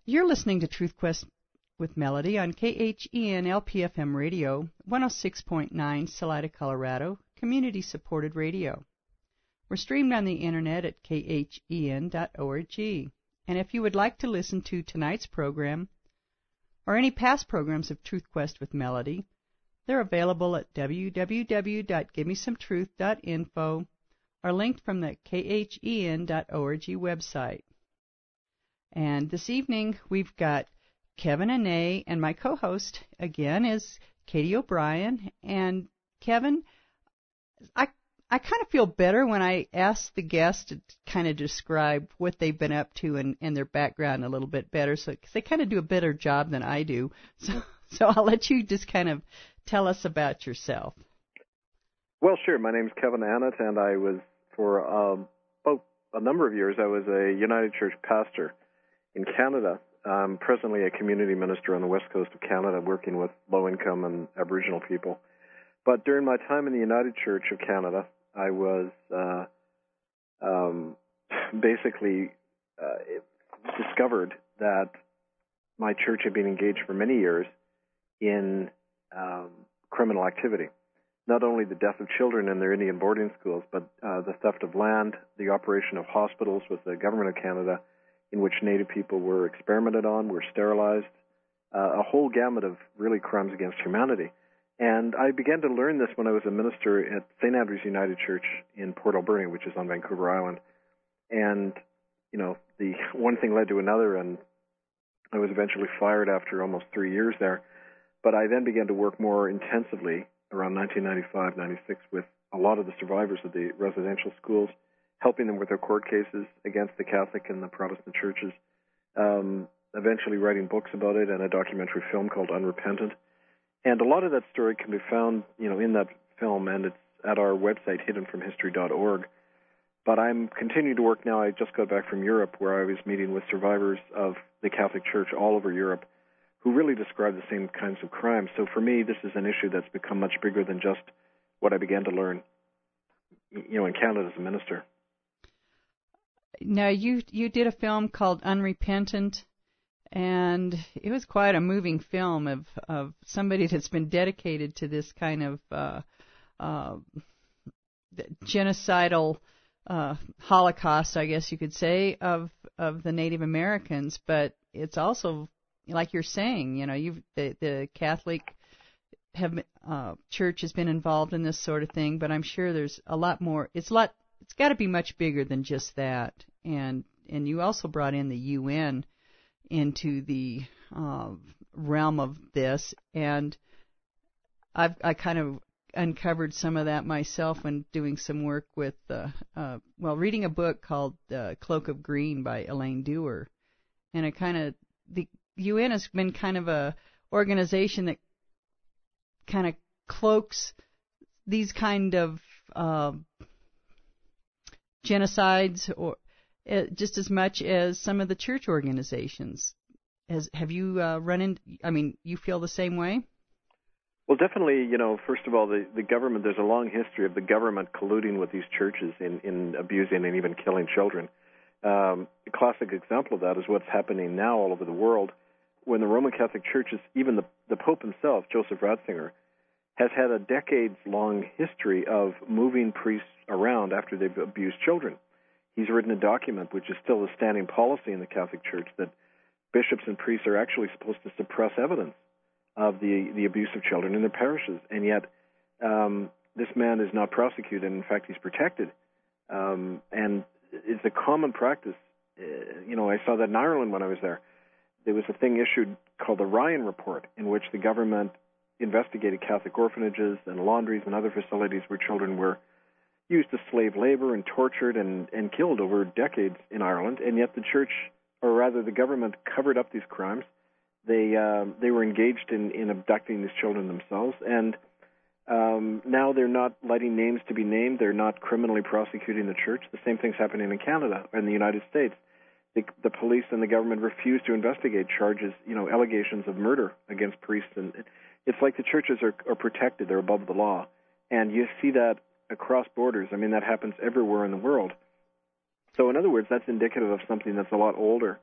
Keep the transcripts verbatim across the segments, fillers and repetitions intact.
You're listening to Truth Quest with Melody on K H E N L P F M Radio, one oh six point nine, Salida, Colorado, community-supported radio. We're streamed on the internet at K H E N dot org. And if you would like to listen to tonight's program or any past programs of Truth Quest with Melody, they're available at w w w dot give me some truth dot info or linked from the K H E N dot org website. And this evening we've got Kevin Ane, and my co-host again is Katie O'Brien. And Kevin, I I kind of feel better when I ask the guests to kind of describe what they've been up to and, and their background a little bit better, so cause they kind of do a better job than I do. So so I'll let you just kind of tell us about yourself. Well, sure. My name's Kevin Annett, and I was for um, about a number of years I was a United Church pastor in Canada. I'm presently a community minister on the west coast of Canada, working with low-income and Aboriginal people. But during my time in the United Church of Canada, I was uh, um, basically uh, discovered that my church had been engaged for many years in um, criminal activity. Not only the death of children in their Indian boarding schools, but uh, the theft of land, the operation of hospitals with the government of Canada, in which Native people were experimented on, were sterilized, uh, a whole gamut of really crimes against humanity. And I began to learn this when I was a minister at Saint Andrew's United Church in Port Alberni, which is on Vancouver Island. And, you know, the one thing led to another, and I was eventually fired after almost three years there. But I then began to work more intensively around nineteen ninety-five, ninety-six with a lot of the survivors of the residential schools, helping them with their court cases against the Catholic and the Protestant churches, um, eventually writing books about it and a documentary film called Unrepentant. And a lot of that story can be found, you know, in that film, and it's at our website, hidden from history dot org. But I'm continuing to work now. I just got back from Europe, where I was meeting with survivors of the Catholic Church all over Europe who really describe the same kinds of crimes. So for me, this is an issue that's become much bigger than just what I began to learn, you know, in Canada as a minister. Now, you you did a film called Unrepentant, and it was quite a moving film of, of somebody that's been dedicated to this kind of uh, uh, genocidal uh, Holocaust, I guess you could say, of of the Native Americans. But it's also, like you're saying, you know, you've the, the Catholic have uh, Church has been involved in this sort of thing, but I'm sure there's a lot more. It's a lot. It's got to be much bigger than just that. And and you also brought in the U N into the uh, realm of this, and I've I kind of uncovered some of that myself when doing some work with, uh, uh, well, reading a book called uh, Cloak of Green by Elaine Dewar, and it kind of the U N has been kind of a organization that kind of cloaks these kind of uh, genocides, or uh, just as much as some of the church organizations. Has, have you uh, run in? I mean, you feel the same way? Well, definitely. You know, first of all, the, the government. There's a long history of the government colluding with these churches in, in abusing and even killing children. Um, a classic example of that is what's happening now all over the world, when the Roman Catholic Church is, even the, the Pope himself, Joseph Ratzinger, has had a decades-long history of moving priests around after they've abused children. He's written a document, which is still a standing policy in the Catholic Church, that bishops and priests are actually supposed to suppress evidence of the, the abuse of children in their parishes. And yet um, this man is not prosecuted. In fact, he's protected. Um, and it's a common practice. Uh, you know, I saw that in Ireland when I was there. There was a thing issued called the Ryan Report, in which the government investigated Catholic orphanages and laundries and other facilities where children were used as slave labor and tortured and, and killed over decades in Ireland. And yet the church, or rather the government, covered up these crimes. They uh, they were engaged in, in abducting these children themselves. And um, now they're not letting names to be named. They're not criminally prosecuting the church. The same thing's happening in Canada and the United States. The, the police and the government refuse to investigate charges, you know, allegations of murder against priests. And it's like the churches are, are protected. They're above the law. And you see that across borders. I mean, that happens everywhere in the world. So in other words, that's indicative of something that's a lot older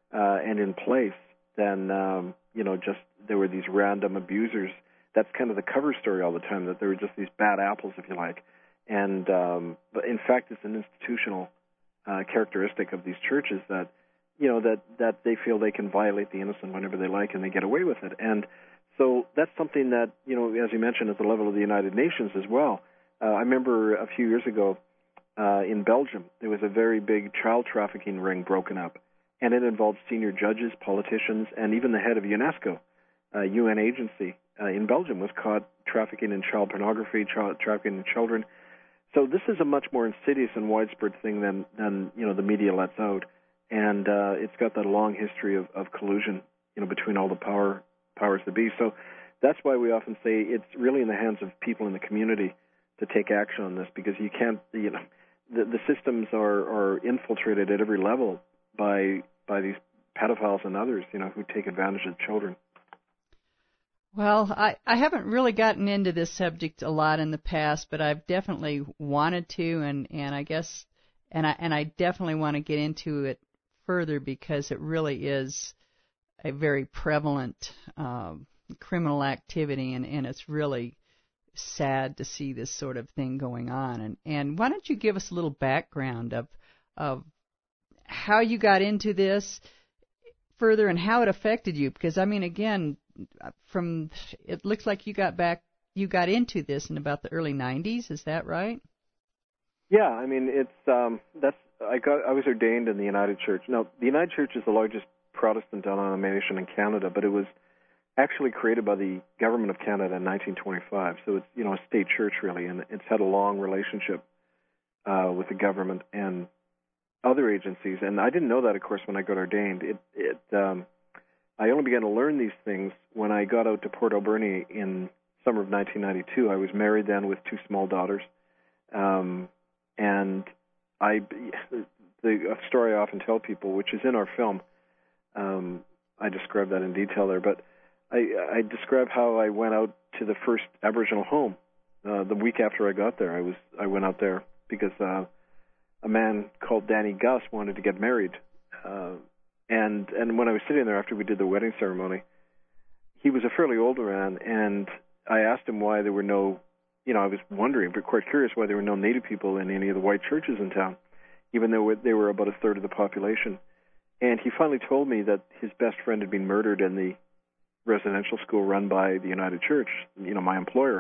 uh, and in place than, um, you know, just there were these random abusers. That's kind of the cover story all the time, that there were just these bad apples, if you like. And um, but in fact, it's an institutional uh, characteristic of these churches that, you know, that, that they feel they can violate the innocent whenever they like and they get away with it. And so that's something that, you know, as you mentioned, at the level of the United Nations as well. Uh, I remember a few years ago uh, in Belgium, there was a very big child trafficking ring broken up, and it involved senior judges, politicians, and even the head of UNESCO, a U N agency uh, in Belgium, was caught trafficking in child pornography, child trafficking in children. So this is a much more insidious and widespread thing than, than you know, the media lets out, and uh, it's got that long history of, of collusion, you know, between all the power powers that be. So that's why we often say it's really in the hands of people in the community to take action on this, because you can't, you know, the, the systems are, are infiltrated at every level by by these pedophiles and others, you know, who take advantage of children. Well, I, I haven't really gotten into this subject a lot in the past, but I've definitely wanted to, and, and I guess, and I and I definitely want to get into it further, because it really is a very prevalent um, criminal activity, and, and it's really sad to see this sort of thing going on. And, and why don't you give us a little background of of how you got into this further and how it affected you? Because I mean, again, from it looks like you got back, you got into this in about the early nineties. Is that right? Yeah, I mean, it's um, that's I got I was ordained in the United Church. Now, the United Church is the largest Protestant denomination in Canada, but it was actually created by the government of Canada in nineteen twenty-five. So it's, you know, a state church really, and it's had a long relationship uh, with the government and other agencies. And I didn't know that, of course, when I got ordained. It, it um, I only began to learn these things when I got out to Port Alberni in summer of nineteen ninety-two. I was married then with two small daughters, um, and I the a story I often tell people, which is in our film. Um, I describe that in detail there, but I, I describe how I went out to the first Aboriginal home uh, the week after I got there. I was I went out there because uh, a man called Danny Gus wanted to get married, uh, and and when I was sitting there after we did the wedding ceremony, he was a fairly older man, and I asked him why there were no, you know, I was wondering, but quite curious why there were no Native people in any of the white churches in town, even though they were about a third of the population. And he finally told me that his best friend had been murdered in the residential school run by the United Church, you know, my employer,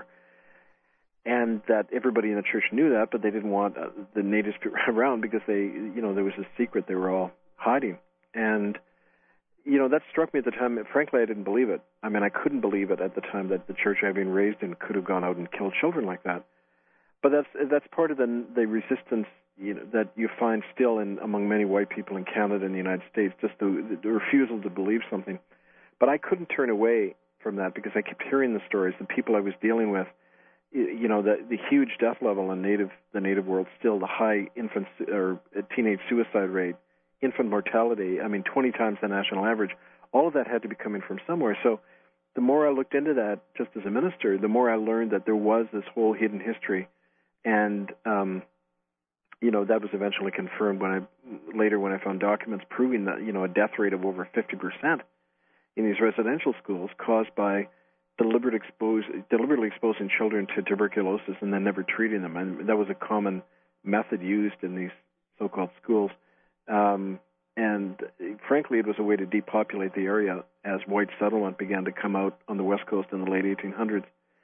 and that everybody in the church knew that, but they didn't want uh, the natives around because they, you know, there was a secret they were all hiding. And, you know, that struck me at the time. Frankly, I didn't believe it. I mean, I couldn't believe it at the time that the church I'd been raised in could have gone out and killed children like that. But that's that's part of the the resistance, you know, that you find still in among many white people in Canada and the United States, just the, the refusal to believe something. But I couldn't turn away from that because I kept hearing the stories, the people I was dealing with, you know, the the huge death level in native the native world, still the high infant or teenage suicide rate, infant mortality. I mean, twenty times the national average. All of that had to be coming from somewhere. So the more I looked into that, just as a minister, the more I learned that there was this whole hidden history, and um, you know, that was eventually confirmed when I later when I found documents proving that, you know, a death rate of over fifty percent in these residential schools caused by deliberate expose, deliberately exposing children to tuberculosis and then never treating them. And that was a common method used in these so-called schools. Um, and frankly, it was a way to depopulate the area as white settlement began to come out on the West Coast in the late eighteen hundreds.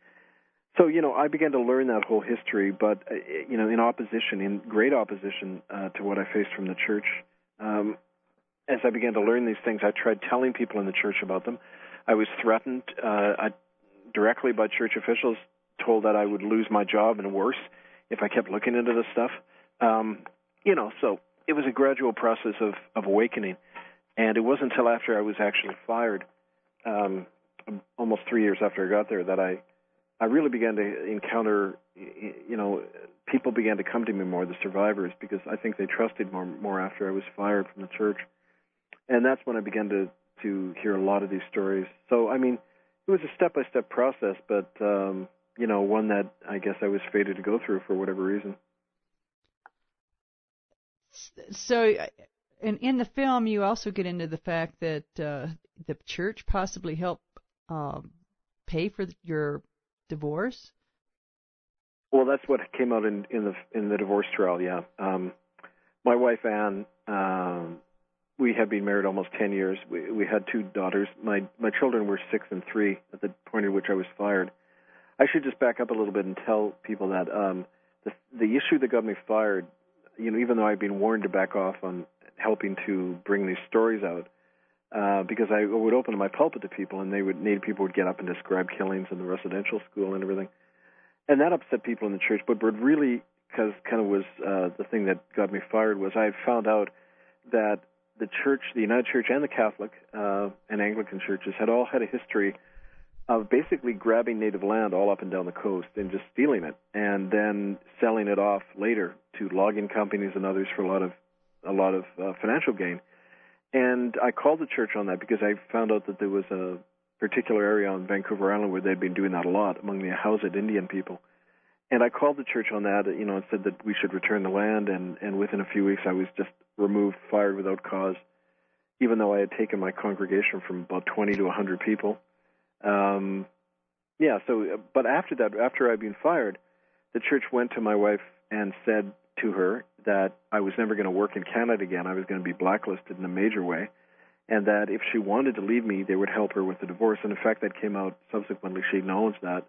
So, you know, I began to learn that whole history, but, uh, you know, in opposition, in great opposition uh, to what I faced from the church. Um, as I began to learn these things, I tried telling people in the church about them. I was threatened uh, I, directly by church officials, told that I would lose my job and worse if I kept looking into this stuff. Um, you know, so it was a gradual process of, of awakening. And it wasn't until after I was actually fired, um, almost three years after I got there, that I I really began to encounter, you know, people began to come to me more, the survivors, because I think they trusted more more after I was fired from the church. And that's when I began to, to hear a lot of these stories. So, I mean, it was a step-by-step process, but, um, you know, one that I guess I was fated to go through for whatever reason. So and in the film, you also get into the fact that uh, the church possibly helped uh, pay for your divorce. Well, that's what came out in, in the in the divorce trial. Yeah, um, my wife Anne, um, we had been married almost ten years. We we had two daughters. My my children were six and three at the point at which I was fired. I should just back up a little bit and tell people that um, the the issue that got me fired, you know, even though I'd been warned to back off on helping to bring these stories out, uh, because I would open my pulpit to people, and they would Native people would get up and describe killings in the residential school and everything. And that upset people in the church, but what really cause, kind of was uh, the thing that got me fired was I had found out that the church, the United Church and the Catholic uh, and Anglican churches had all had a history of basically grabbing native land all up and down the coast and just stealing it and then selling it off later to logging companies and others for a lot of a lot of uh, financial gain. And I called the church on that because I found out that there was a particular area on Vancouver Island where they'd been doing that a lot among the Hausat Indian people. And I called the church on that, you know, and said that we should return the land. And, and within a few weeks, I was just removed, fired without cause, even though I had taken my congregation from about twenty to one hundred people. Um, yeah, so, but after that, after I'd been fired, the church went to my wife and said to her that I was never going to work in Canada again. I was going to be blacklisted in a major way. And that if she wanted to leave me, they would help her with the divorce. And in fact, that came out subsequently. She acknowledged that.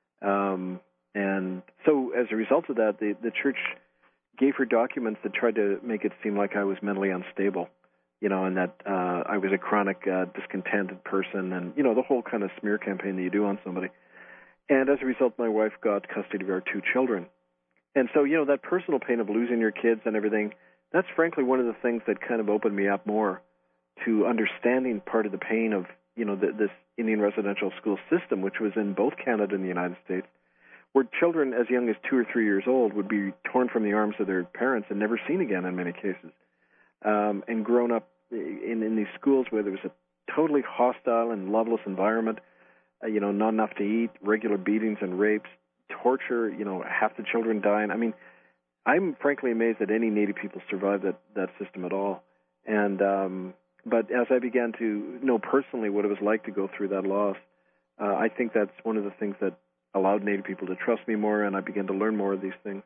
Um, and so as a result of that, the, the church gave her documents that tried to make it seem like I was mentally unstable, you know, and that uh, I was a chronic uh, discontented person and, you know, the whole kind of smear campaign that you do on somebody. And as a result, my wife got custody of our two children. And so, you know, that personal pain of losing your kids and everything, that's frankly one of the things that kind of opened me up more to understanding part of the pain of, you know, the, this Indian residential school system, which was in both Canada and the United States, where children as young as two or three years old would be torn from the arms of their parents and never seen again in many cases, um, and grown up in, in these schools where there was a totally hostile and loveless environment, uh, you know, not enough to eat, regular beatings and rapes, torture, you know, half the children dying. I mean, I'm frankly amazed that any Native people survived that, that system at all. And um But as I began to know personally what it was like to go through that loss, uh, I think that's one of the things that allowed Native people to trust me more, and I began to learn more of these things.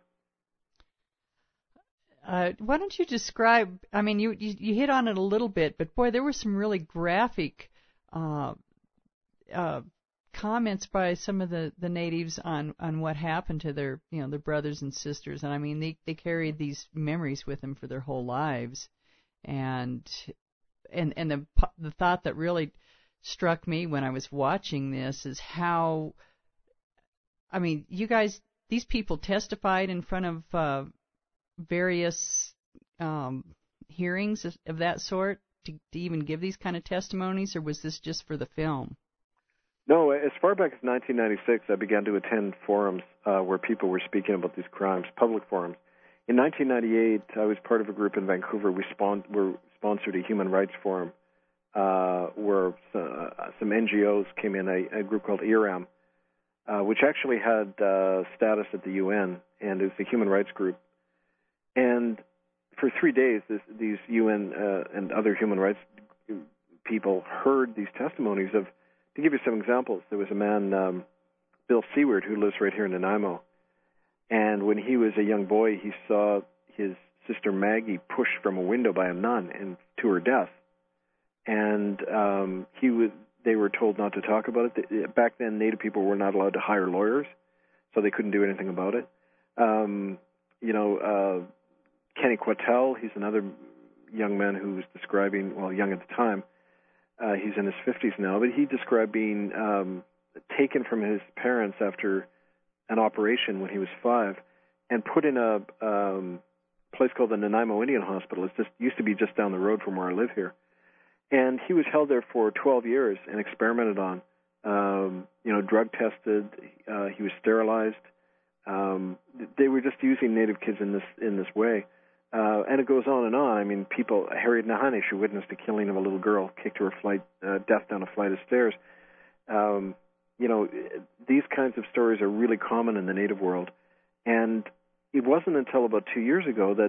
Uh, why don't you describe, I mean, you, you, you hit on it a little bit, but boy, there were some really graphic uh, uh, comments by some of the, the natives on, on what happened to their, you know, their brothers and sisters. And I mean, they, they carried these memories with them for their whole lives. And and and the the thought that really struck me when I was watching this is how, I mean, you guys, these people testified in front of uh, various um, hearings of, of that sort to, to even give these kind of testimonies, or was this just for the film? No, as far back as nineteen ninety-six, I began to attend forums uh, where people were speaking about these crimes, public forums. In nineteen ninety-eight, I was part of a group in Vancouver. We spon- were sponsored a human rights forum uh, where uh, some N G Os came in, a, a group called I R A M, uh, which actually had uh, status at the U N, and it's a human rights group. And for three days, this, these U N uh, and other human rights people heard these testimonies of, to give you some examples, there was a man, um, Bill Seward, who lives right here in Nanaimo. And when he was a young boy, he saw his sister Maggie pushed from a window by a nun and to her death. And um, he was, they were told not to talk about it. Back then, Native people were not allowed to hire lawyers, so they couldn't do anything about it. Um, you know, uh, Kenny Quatel, he's another young man who was describing, well, young at the time. Uh, he's in his fifties now, but he described being um, taken from his parents after an operation when he was five, and put in a um, place called the Nanaimo Indian Hospital. It just used to be just down the road from where I live here. And he was held there for twelve years and experimented on, um, you know, drug tested. Uh, he was sterilized. Um, they were just using Native kids in this in this way. Uh, and it goes on and on. I mean, people, Harriet Nahanish, who witnessed the killing of a little girl, kicked to her flight, uh, death down a flight of stairs. Um, you know, these kinds of stories are really common in the Native world. And it wasn't until about two years ago that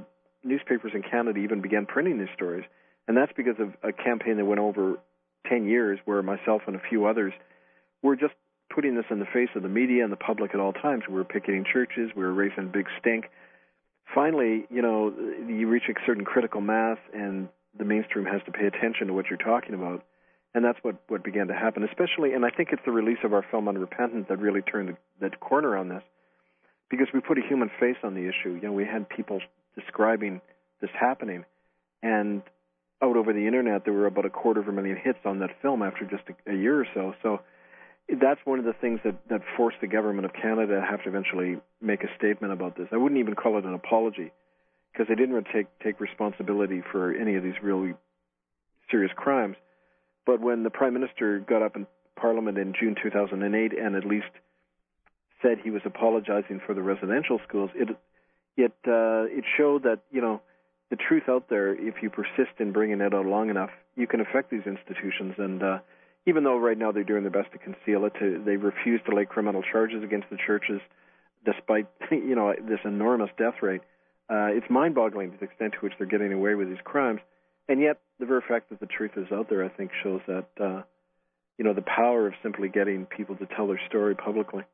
newspapers in Canada even began printing these stories. And that's because of a campaign that went over ten years where myself and a few others were just putting this in the face of the media and the public at all times. We were picketing churches. We were raising a big stink. Finally, you know, you reach a certain critical mass, and the mainstream has to pay attention to what you're talking about. And that's what, what began to happen, especially, and I think it's the release of our film Unrepentant that really turned the, the corner on this, because we put a human face on the issue. You know, we had people describing this happening, and out over the internet, there were about a quarter of a million hits on that film after just a, a year or so. So that's one of the things that, that forced the government of Canada to have to eventually make a statement about this. I wouldn't even call it an apology, because they didn't really take, take responsibility for any of these really serious crimes. But when the Prime Minister got up in Parliament in June two thousand eight and at least said he was apologizing for the residential schools, it it uh, it showed that, you know, the truth out there, if you persist in bringing it out long enough, you can affect these institutions. And uh, even though right now they're doing their best to conceal it, to, they refuse to lay criminal charges against the churches, despite, you know, this enormous death rate. Uh, it's mind-boggling to the extent to which they're getting away with these crimes. And yet, the very fact that the truth is out there, I think, shows that, uh, you know, the power of simply getting people to tell their story publicly.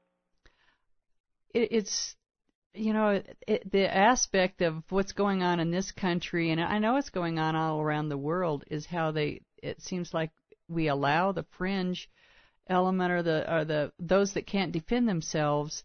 It, it's, you know, it, the aspect of what's going on in this country, and I know it's going on all around the world, is how they, it seems like we allow the fringe element or the or the those that can't defend themselves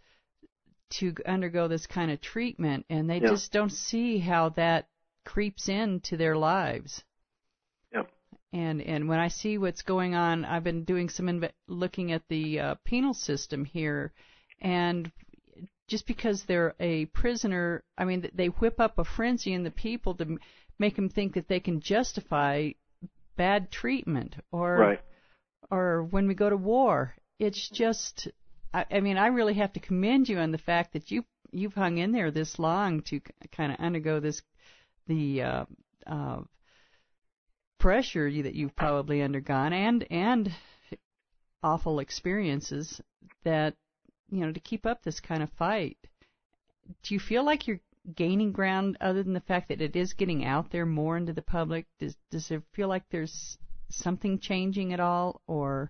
to undergo this kind of treatment, and they yeah. just don't see how that creeps into their lives. Yep. And and when I see what's going on, I've been doing some inv- looking at the uh, penal system here, and just because they're a prisoner, I mean, they whip up a frenzy in the people to make them think that they can justify bad treatment, or right. or when we go to war, it's just, I, I mean, I really have to commend you on the fact that you you've hung in there this long to kind of undergo this. The uh, uh, pressure you, that you've probably undergone, and and awful experiences that, you know, to keep up this kind of fight. Do you feel like you're gaining ground, other than the fact that it is getting out there more into the public? Does does it feel like there's something changing at all, or?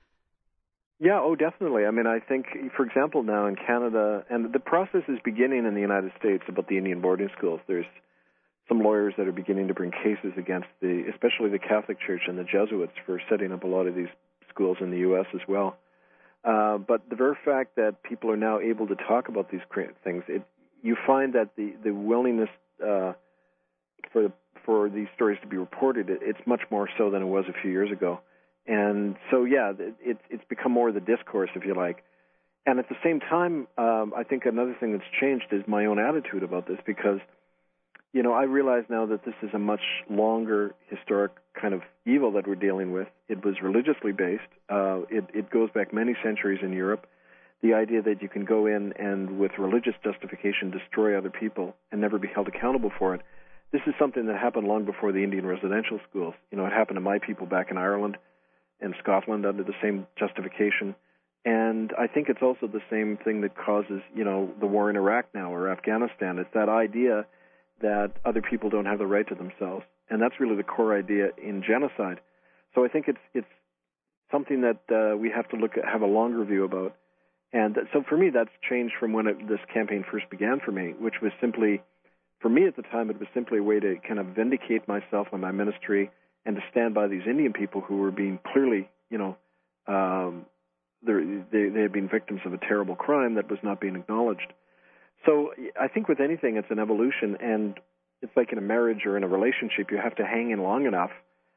Yeah, oh, definitely. I mean, I think, for example, now in Canada, and the process is beginning in the United States about the Indian boarding schools. There's some lawyers that are beginning to bring cases against the, especially the Catholic Church and the Jesuits, for setting up a lot of these schools in the U S as well. Uh, but the very fact that people are now able to talk about these things, it, you find that the the willingness uh, for the, for these stories to be reported, it, it's much more so than it was a few years ago. And so, yeah, it, it's become more of the discourse, if you like. And at the same time, um, I think another thing that's changed is my own attitude about this, because, you know, I realize now that this is a much longer historic kind of evil that we're dealing with. It was religiously based. Uh, it, it goes back many centuries in Europe. The idea that you can go in and, with religious justification, destroy other people and never be held accountable for it. This is something that happened long before the Indian residential schools. You know, it happened to my people back in Ireland and Scotland under the same justification. And I think it's also the same thing that causes, you know, the war in Iraq now, or Afghanistan. It's that idea that other people don't have the right to themselves. And that's really the core idea in genocide. So I think it's it's something that uh, we have to look at, have a longer view about. And so for me, that's changed from when it, this campaign first began for me, which was simply, for me at the time, it was simply a way to kind of vindicate myself and my ministry, and to stand by these Indian people who were being clearly, you know, um, they, they had been victims of a terrible crime that was not being acknowledged. So I think with anything, it's an evolution, and it's like in a marriage or in a relationship, you have to hang in long enough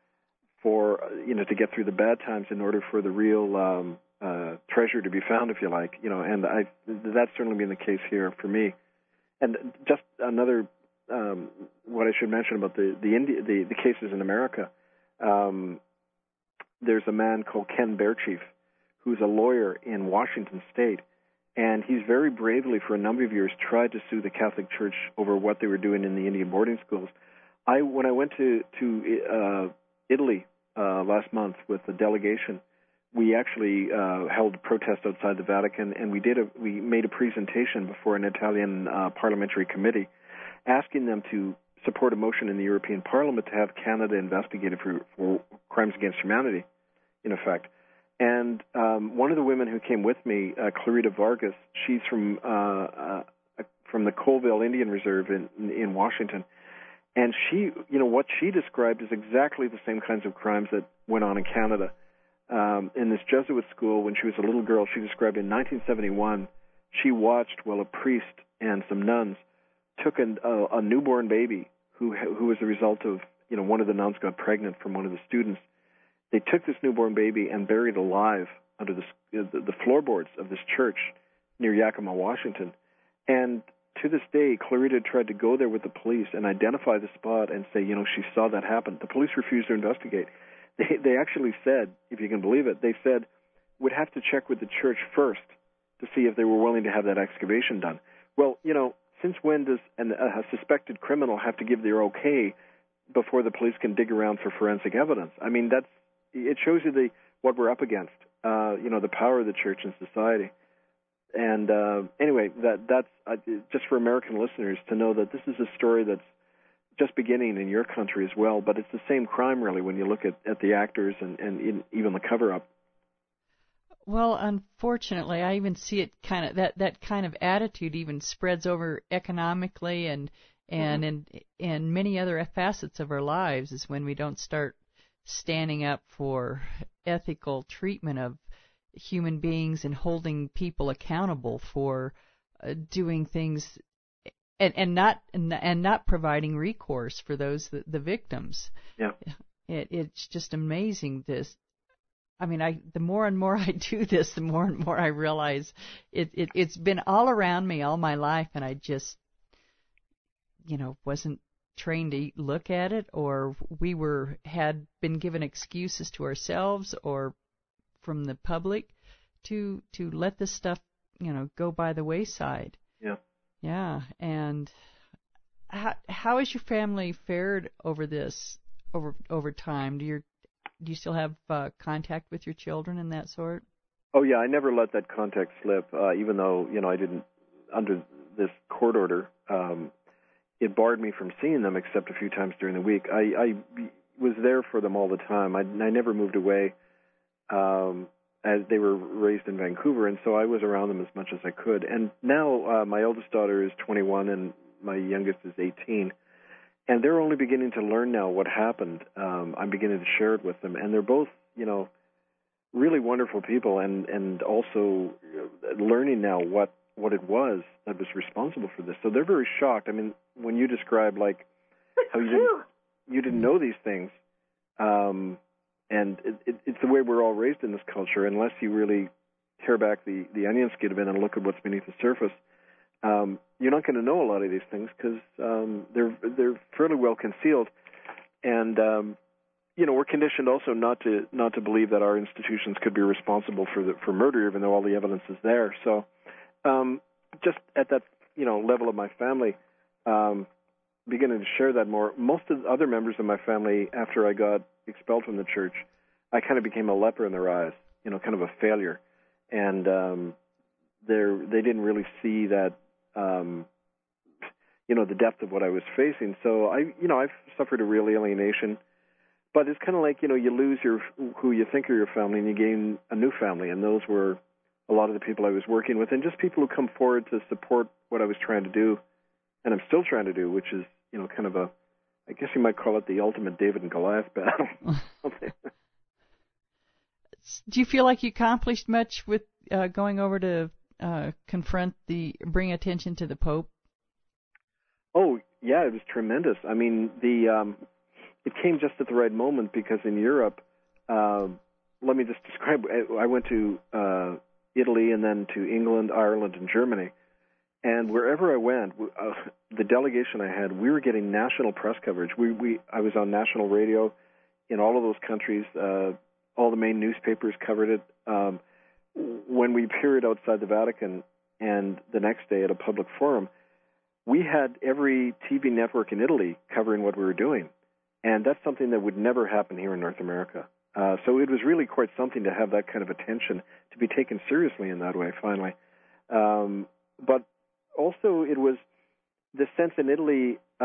for, you know, to get through the bad times in order for the real um, uh, treasure to be found, if you like, you know, and I, that's certainly been the case here for me. And just another, um, what I should mention about the the, Indi- the, the cases in America, um, there's a man called Ken Bearchief, who's a lawyer in Washington State, and he's very bravely, for a number of years, tried to sue the Catholic Church over what they were doing in the Indian boarding schools. I, when I went to to uh, Italy uh, last month with a delegation, we actually uh, held a protest outside the Vatican, and we did a we made a presentation before an Italian uh, parliamentary committee, asking them to support a motion in the European Parliament to have Canada investigated for, for crimes against humanity, in effect. And um, one of the women who came with me, uh, Clarita Vargas, she's from uh, uh, from the Colville Indian Reserve in in Washington, and she, you know, what she described is exactly the same kinds of crimes that went on in Canada. Um, in this Jesuit school, when she was a little girl, she described in nineteen seventy-one, she watched while a priest and some nuns took a, a, a newborn baby who who was the result of, you know, one of the nuns got pregnant from one of the students. They took this newborn baby and buried it alive under the, the, the floorboards of this church near Yakima, Washington. And to this day, Clarita tried to go there with the police and identify the spot and say, you know, she saw that happen. The police refused to investigate. They, they actually said, if you can believe it, they said, we'd have to check with the church first to see if they were willing to have that excavation done. Well, you know, since when does an, a suspected criminal have to give their okay before the police can dig around for forensic evidence? I mean, that's it shows you the what we're up against, uh, you know, the power of the church in society. And uh, anyway, that that's uh, just for American listeners to know that this is a story that's just beginning in your country as well, but it's the same crime, really, when you look at, at the actors and, and in, even the cover-up. Well, unfortunately, I even see it kind of, that, that kind of attitude even spreads over economically and and mm-hmm. in, in many other facets of our lives, is when we don't start standing up for ethical treatment of human beings and holding people accountable for uh, doing things and, and not and, and not providing recourse for those the, the victims. Yeah, it, it's just amazing. This, I mean, I the more and more I do this, the more and more I realize it, it it's been all around me all my life, and I just, you know, wasn't trained to look at it, or we were had been given excuses to ourselves or from the public to to let this stuff, you know, go by the wayside. Yeah. Yeah. And how how has your family fared over this over over time? Do you do you still have uh, contact with your children and that sort? Oh yeah, I never let that contact slip, uh, even though, you know, I didn't under this court order. Um, It barred me from seeing them except a few times during the week. I, I was there for them all the time. I, I never moved away, um, as they were raised in Vancouver, and so I was around them as much as I could. And now uh, my eldest daughter is twenty-one and my youngest is eighteen, and they're only beginning to learn now what happened. Um, I'm beginning to share it with them, and they're both, you know, really wonderful people, and, and also learning now what what it was that was responsible for this. So they're very shocked. I mean, when you describe, like, how you didn't, you didn't know these things, um, and it, it, it's the way we're all raised in this culture, unless you really tear back the, the onion skin a bit and look at what's beneath the surface, um, you're not going to know a lot of these things because um, they're they're fairly well concealed. And, um, you know, we're conditioned also not to not to believe that our institutions could be responsible for the, for murder, even though all the evidence is there. So Um, just at that, you know, level of my family, um, beginning to share that more. Most of the other members of my family, after I got expelled from the church, I kind of became a leper in their eyes, you know, kind of a failure. And um, they didn't really see that, um, you know, the depth of what I was facing. So I, you know, I've suffered a real alienation. But it's kind of like, you know, you lose your who you think are your family and you gain a new family, and those were a lot of the people I was working with, and just people who come forward to support what I was trying to do, and I'm still trying to do, which is, you know, kind of a, I guess you might call it the ultimate David and Goliath battle. Do you feel like you accomplished much with uh, going over to uh, confront the, bring attention to the Pope? Oh, yeah, it was tremendous. I mean, the um, it came just at the right moment because in Europe, uh, let me just describe, I went to uh, Italy and then to England, Ireland, and Germany. And wherever I went, uh, the delegation I had, we were getting national press coverage. We, we, I was on national radio in all of those countries. Uh, all the main newspapers covered it. Um, when we appeared outside the Vatican and the next day at a public forum, we had every T V network in Italy covering what we were doing. And that's something that would never happen here in North America. Uh, so it was really quite something to have that kind of attention, to be taken seriously in that way, finally. Um, but also it was the sense in Italy, uh,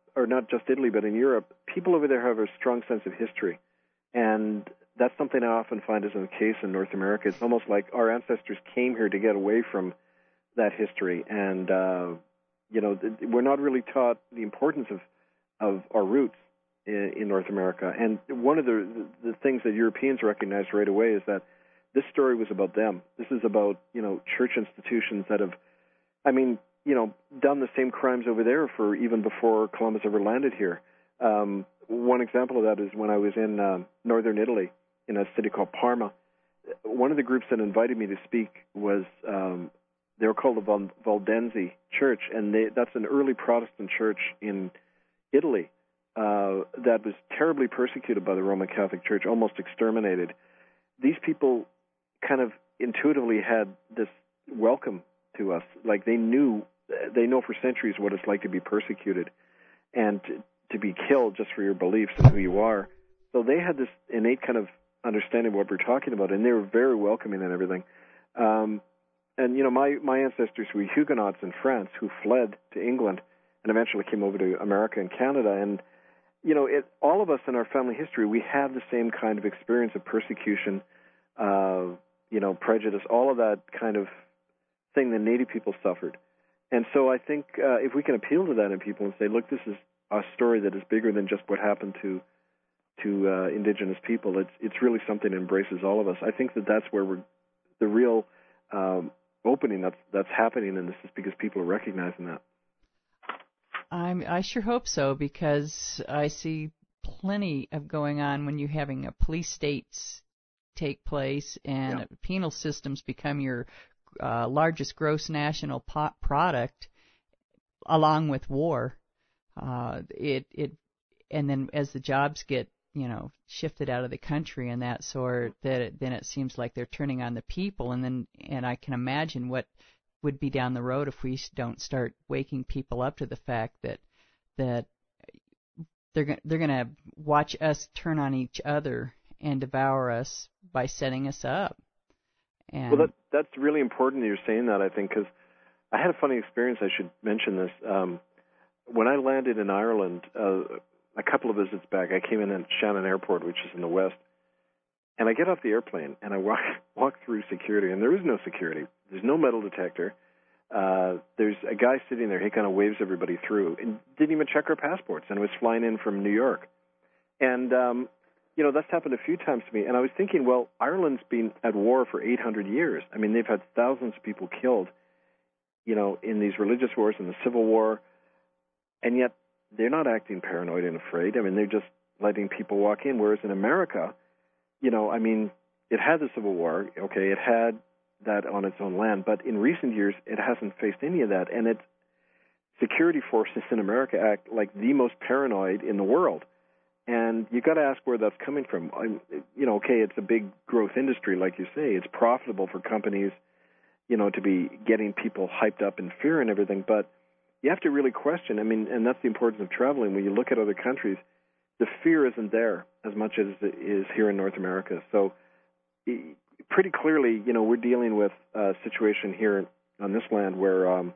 or not just Italy, but in Europe, people over there have a strong sense of history. And that's something I often find isn't the case in North America. It's almost like our ancestors came here to get away from that history. And, uh, you know, we're not really taught the importance of, of our roots in, in North America. And one of the, the things that Europeans recognized right away is that this story was about them. This is about, you know, church institutions that have, I mean, you know, done the same crimes over there for even before Columbus ever landed here. Um, one example of that is when I was in uh, northern Italy, in a city called Parma. One of the groups that invited me to speak was, um, they were called the Val- Valdense Church, and they, that's an early Protestant church in Italy uh, that was terribly persecuted by the Roman Catholic Church, almost exterminated. These people kind of intuitively had this welcome to us. Like they knew, they know for centuries what it's like to be persecuted and to, to be killed just for your beliefs and who you are. So they had this innate kind of understanding of what we're talking about, and they were very welcoming and everything. Um, and, you know, my, my ancestors were Huguenots in France who fled to England and eventually came over to America and Canada. And, you know, it, all of us in our family history, we have the same kind of experience of persecution, uh, you know, prejudice, all of that kind of thing that Native people suffered. And so I think uh, if we can appeal to that in people and say, look, this is a story that is bigger than just what happened to to uh, Indigenous people, it's it's really something that embraces all of us. I think that that's where we're, the real um, opening that's that's happening in this is because people are recognizing that. I'm, I sure hope so, because I see plenty of going on when you're having a police states take place and yeah. penal systems become your uh, largest gross national po- product, along with war. Uh, it it and then as the jobs get, you know, shifted out of the country and that sort, that it, then it seems like they're turning on the people, and then and I can imagine what would be down the road if we don't start waking people up to the fact that that they're go- they're going to watch us turn on each other and devour us by setting us up. And well, that that's really important that you're saying that, I think, because I had a funny experience. I should mention this. Um, when I landed in Ireland, uh, a couple of visits back, I came in at Shannon Airport, which is in the west, and I get off the airplane, and I walk, walk through security, and there is no security. There's no metal detector. Uh, there's a guy sitting there. He kind of waves everybody through and didn't even check our passports, and was flying in from New York. And, um, you know, that's happened a few times to me, and I was thinking, well, Ireland's been at war for eight hundred years. I mean, they've had thousands of people killed, you know, in these religious wars, in the Civil War, and yet they're not acting paranoid and afraid. I mean, they're just letting people walk in. Whereas in America, you know, I mean, it had the Civil War, okay, it had that on its own land, but in recent years, it hasn't faced any of that. And its security forces in America act like the most paranoid in the world. And you got to ask where that's coming from. I'm, you know, okay, it's a big growth industry, like you say. It's profitable for companies, you know, to be getting people hyped up in fear and everything, but you have to really question. I mean, and that's the importance of traveling. When you look at other countries, the fear isn't there as much as it is here in North America. So pretty clearly, you know, we're dealing with a situation here on this land where, um,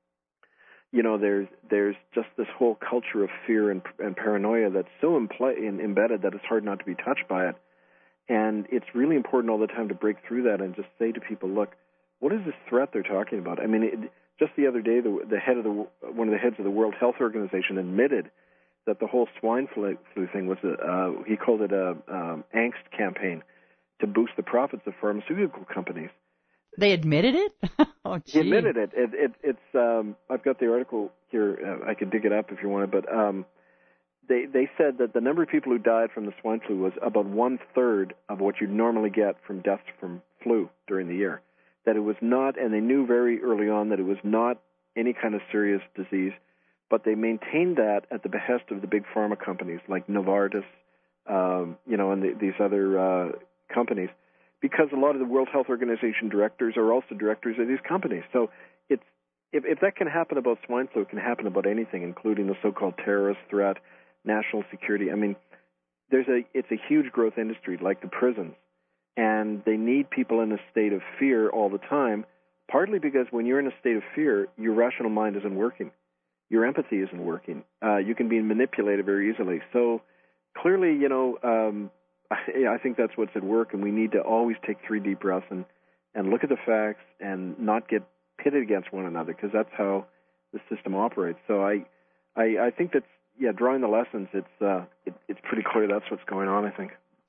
you know, there's there's just this whole culture of fear and, and paranoia that's so impl- in, embedded that it's hard not to be touched by it. And it's really important all the time to break through that and just say to people, look, what is this threat they're talking about? I mean, it, just the other day, the, the head of the one of the heads of the World Health Organization admitted that the whole swine flu, flu thing was a, uh, he called it a um, angst campaign to boost the profits of pharmaceutical companies. They admitted it? Oh, gee. He admitted it. it, it it's um, I've got the article here. Uh, I could dig it up if you want it, but um, they they said that the number of people who died from the swine flu was about one third of what you'd normally get from deaths from flu during the year. That it was not, and they knew very early on that it was not any kind of serious disease, but they maintained that at the behest of the big pharma companies like Novartis, um, you know, and the, these other uh, companies, because a lot of the World Health Organization directors are also directors of these companies. So it's if, if that can happen about swine flu, it can happen about anything, including the so-called terrorist threat, national security. I mean, there's a it's a huge growth industry like the prisons. And they need people in a state of fear all the time, partly because when you're in a state of fear, your rational mind isn't working. your empathy isn't working. Uh, you can be manipulated very easily. So clearly, you know, um, I, I think that's what's at work, and we need to always take three deep breaths and, and look at the facts and not get pitted against one another, because that's how the system operates. So I, I, I think that's, yeah, drawing the lessons, it's, uh, it, it's pretty clear that's what's going on, I think.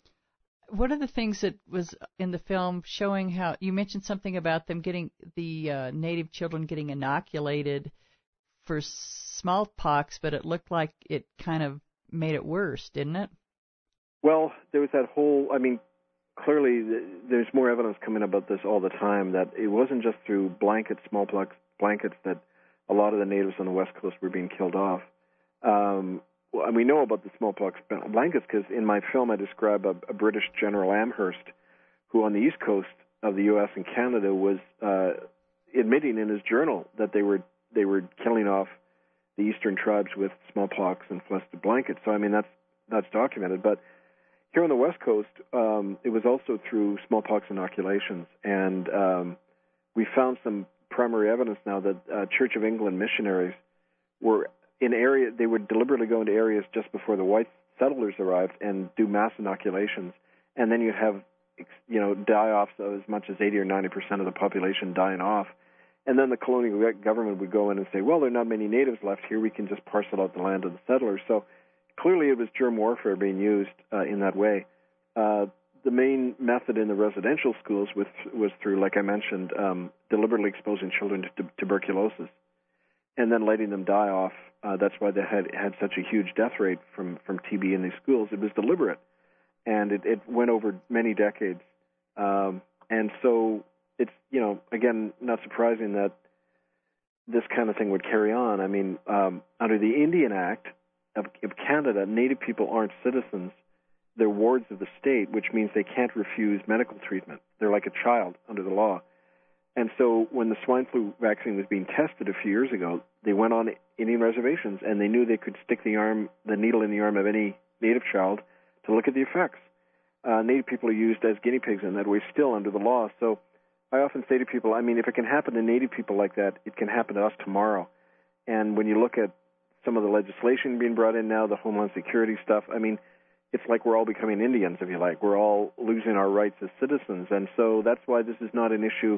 One of the things that was in the film showing how, you mentioned something about them getting, the uh, Native children getting inoculated for smallpox, but it looked like it kind of made it worse, didn't it? Well, there was that whole, I mean, clearly there's more evidence coming about this all the time, that it wasn't just through blanket smallpox blankets that a lot of the natives on the West Coast were being killed off. Um, well, and we know about the smallpox blankets because in my film I describe a, a British General Amherst who on the East Coast of the U S and Canada was uh, admitting in his journal that they were they were killing off the eastern tribes with smallpox infested blankets. So I mean that's that's documented. But here on the West Coast, um, it was also through smallpox inoculations, and um, we found some primary evidence now that uh, Church of England missionaries were in area. They would deliberately go into areas just before the white settlers arrived and do mass inoculations, and then you'd have, you know, die-offs of as much as eighty or ninety percent of the population dying off. And then the colonial government would go in and say, well, there are not many natives left here. We can just parcel out the land to the settlers. So clearly it was germ warfare being used uh, in that way. Uh, the main method in the residential schools was, was through, like I mentioned, um, deliberately exposing children to t- tuberculosis and then letting them die off. Uh, that's why they had had such a huge death rate from, from T B in these schools. It was deliberate, and it, it went over many decades. Um, and so it's, you know, again, not surprising that this kind of thing would carry on. I mean, um, under the Indian Act of, of Canada, Native people aren't citizens. They're wards of the state, which means they can't refuse medical treatment. They're like a child under the law. And so when the swine flu vaccine was being tested a few years ago, they went on Indian reservations, and they knew they could stick the arm, the needle in the arm of any Native child to look at the effects. Uh, Native people are used as guinea pigs in that way still under the law. So I often say to people, I mean, if it can happen to Native people like that, it can happen to us tomorrow. And when you look at some of the legislation being brought in now, the Homeland Security stuff, I mean, it's like we're all becoming Indians, if you like. We're all losing our rights as citizens. And so that's why this is not an issue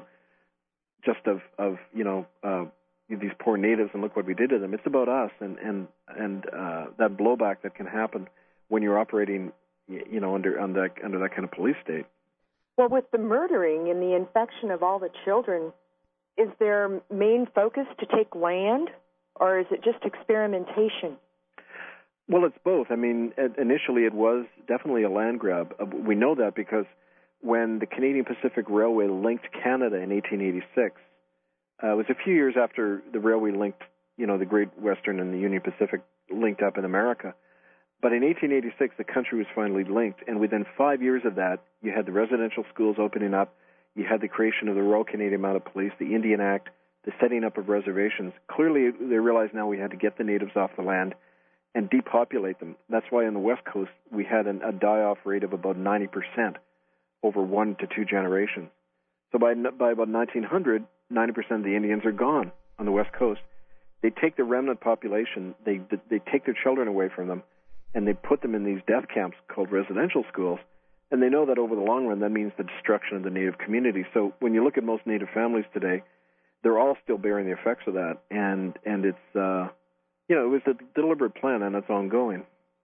just of, of you know, uh, these poor natives and look what we did to them. It's about us and, and, and uh, that blowback that can happen when you're operating, you know, under, under, that, under that kind of police state. Well, with the murdering and the infection of all the children, is their main focus to take land, or is it just experimentation? Well, it's both. I mean, initially it was definitely a land grab. We know that because when the Canadian Pacific Railway linked Canada in eighteen eighty-six, uh, it was a few years after the railway linked, you know, the Great Western and the Union Pacific linked up in America. But in eighteen eighty-six, the country was finally linked, and within five years of that, you had the residential schools opening up, you had the creation of the Royal Canadian Mounted Police, the Indian Act, the setting up of reservations. Clearly, they realized now we had to get the natives off the land and depopulate them. That's why on the West Coast, we had an, a die-off rate of about ninety percent over one to two generations. So by, by about nineteen hundred, ninety percent of the Indians are gone on the West Coast. They take the remnant population, they they take their children away from them, and they put them in these death camps called residential schools, and they know that over the long run that means the destruction of the Native community. So when you look at most Native families today, they're all still bearing the effects of that, and and it's uh, you know, it was a deliberate plan, and it's ongoing.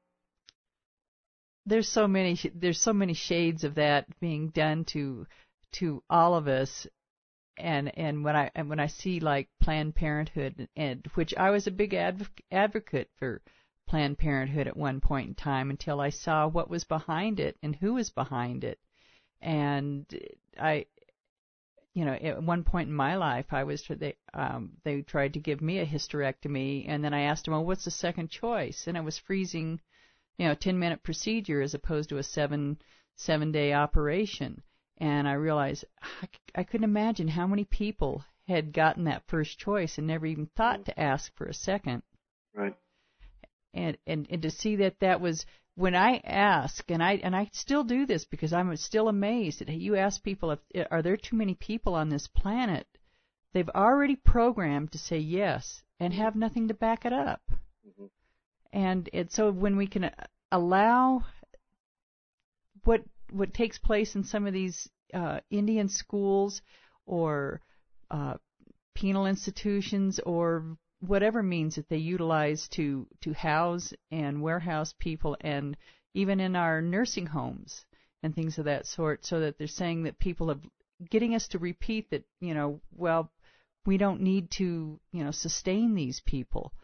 There's so many there's so many shades of that being done to to all of us, and and when I and when I see like Planned Parenthood, and which I was a big adv- advocate for Planned Parenthood at one point in time until I saw what was behind it and who was behind it. And I, you know, at one point in my life, I was they um, they tried to give me a hysterectomy, and then I asked them, well, what's the second choice? And it was freezing, you know, ten minute procedure as opposed to a seven seven day operation. And I realized I, I couldn't imagine how many people had gotten that first choice and never even thought to ask for a second. Right. And, and and to see that that was, when I ask, and I and I still do this because I'm still amazed that you ask people, if are there too many people on this planet they've already programmed to say yes and have nothing to back it up. Mm-hmm. And it, so when we can allow what what takes place in some of these uh, Indian schools or uh, penal institutions or whatever means that they utilize to, to house and warehouse people, and even in our nursing homes and things of that sort, so that they're saying that people have getting us to repeat that, you know, well, we don't need to, you know, sustain these people.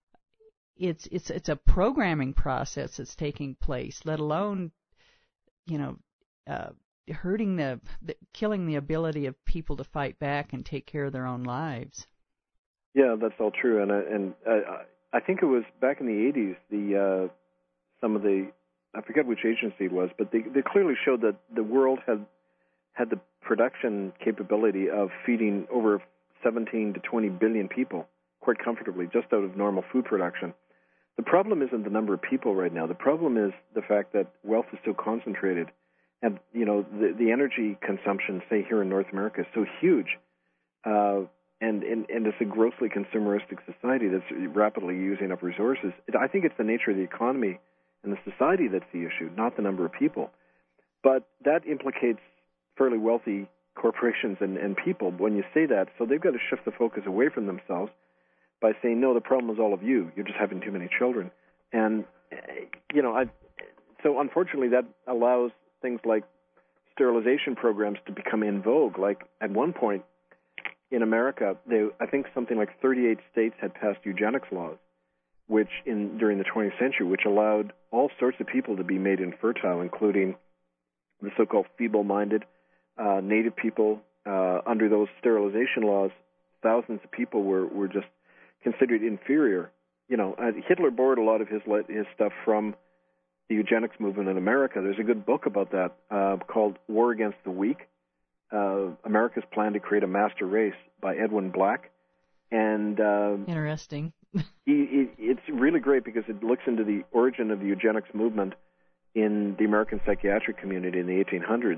It's it's it's a programming process that's taking place, let alone, you know, uh, hurting the, the killing the ability of people to fight back and take care of their own lives. Yeah, that's all true, and uh, and uh, I think it was back in the eighties. The uh, some of the I forget which agency it was, but they they clearly showed that the world had had the production capability of feeding over seventeen to twenty billion people quite comfortably, just out of normal food production. The problem isn't the number of people right now. The problem is the fact that wealth is so concentrated, and you know the the energy consumption, say here in North America, is so huge. Uh, And, and, and it's a grossly consumeristic society that's rapidly using up resources. It, I think it's the nature of the economy and the society that's the issue, not the number of people. But that implicates fairly wealthy corporations and, and people when you say that. So they've got to shift the focus away from themselves by saying, no, the problem is all of you. You're just having too many children. And, you know, I, so unfortunately that allows things like sterilization programs to become in vogue. Like at one point, in America, they, I think something like thirty-eight states had passed eugenics laws, which in during the twentieth century, which allowed all sorts of people to be made infertile, including the so-called feeble-minded, uh, Native people. Uh, under those sterilization laws, thousands of people were, were just considered inferior. You know, uh, Hitler borrowed a lot of his his stuff from the eugenics movement in America. There's a good book about that uh, called War Against the Weak. Uh, America's Plan to Create a Master Race by Edwin Black. And uh, interesting. he, he, it's really great because it looks into the origin of the eugenics movement in the American psychiatric community in the eighteen hundreds,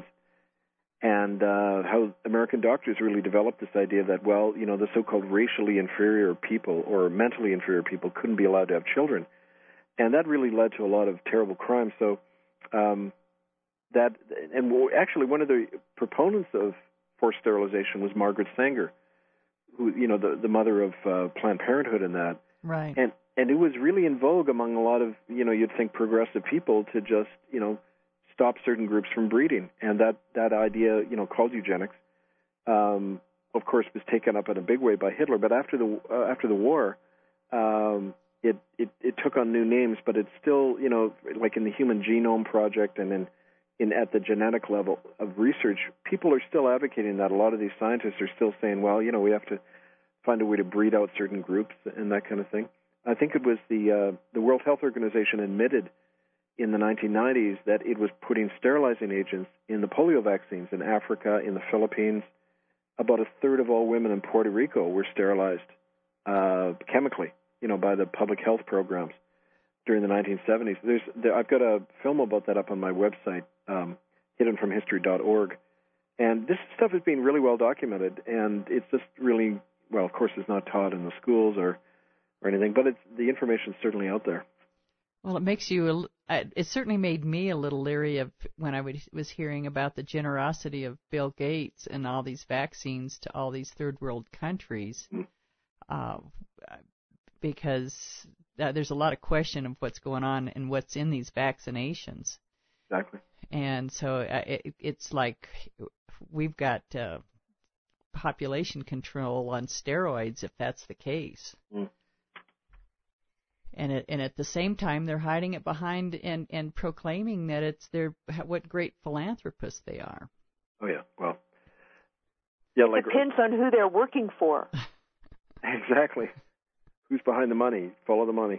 and uh, how American doctors really developed this idea that, well, you know, the so-called racially inferior people or mentally inferior people couldn't be allowed to have children. And that really led to a lot of terrible crime. So um, that, and actually one of the proponents of forced sterilization was Margaret Sanger, who, you know, the, the mother of uh, Planned Parenthood and that. Right. And and it was really in vogue among a lot of, you know, you'd think progressive people to just, you know, stop certain groups from breeding. And that, that idea, you know, called eugenics, um, of course, was taken up in a big way by Hitler. But after the uh, after the war, um, it, it it took on new names. But it's still, you know, like in the Human Genome Project and in in at the genetic level of research, people are still advocating that. A lot of these scientists are still saying, well, you know, we have to find a way to breed out certain groups and that kind of thing. I think it was the uh, the World Health Organization admitted in the nineteen nineties that it was putting sterilizing agents in the polio vaccines in Africa, in the Philippines. About a third of all women in Puerto Rico were sterilized uh, chemically, you know, by the public health programs during the nineteen seventies. There's, there, I've got a film about that up on my website, um, hidden from history dot org. And this stuff is being really well documented, and it's just really, well, of course, it's not taught in the schools or, or anything, but it's, the information's certainly out there. Well, it makes you, it certainly made me a little leery of when I was hearing about the generosity of Bill Gates and all these vaccines to all these third world countries, mm-hmm. uh, because uh, there's a lot of question of what's going on and what's in these vaccinations. Exactly. And so uh, it, it's like we've got uh, population control on steroids if that's the case. Mm. And it, and at the same time, they're hiding it behind and, and proclaiming that it's their what great philanthropists they are. Oh yeah, well, yeah, like depends on who they're working for. Exactly, who's behind the money? Follow the money.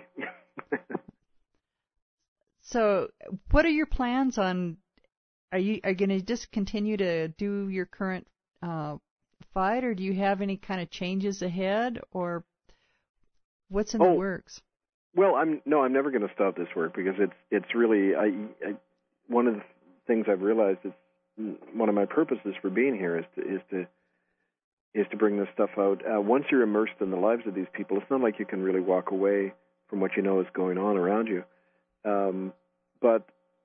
So, what are your plans on? Are you are going to just continue to do your current uh, fight, or do you have any kind of changes ahead, or what's in oh. the works? Well, I'm no, I'm never going to stop this work because it's it's really I, I one of the things I've realized is one of my purposes for being here is to is to is to bring this stuff out. Uh, once you're immersed in the lives of these people, it's not like you can really walk away from what you know is going on around you. Um, but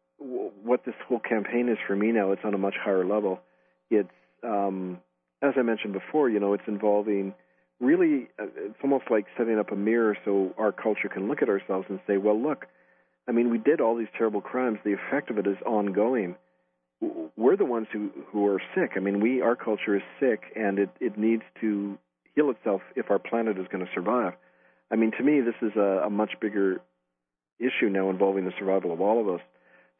w- what this whole campaign is for me now, it's on a much higher level. It's, um, as I mentioned before, you know, it's involving really, uh, it's almost like setting up a mirror so our culture can look at ourselves and say, well, look, I mean, we did all these terrible crimes. The effect of it is ongoing. We're the ones who, who are sick. I mean, we, our culture is sick, and it, it needs to heal itself if our planet is going to survive. I mean, to me, this is a, a much bigger issue now involving the survival of all of us.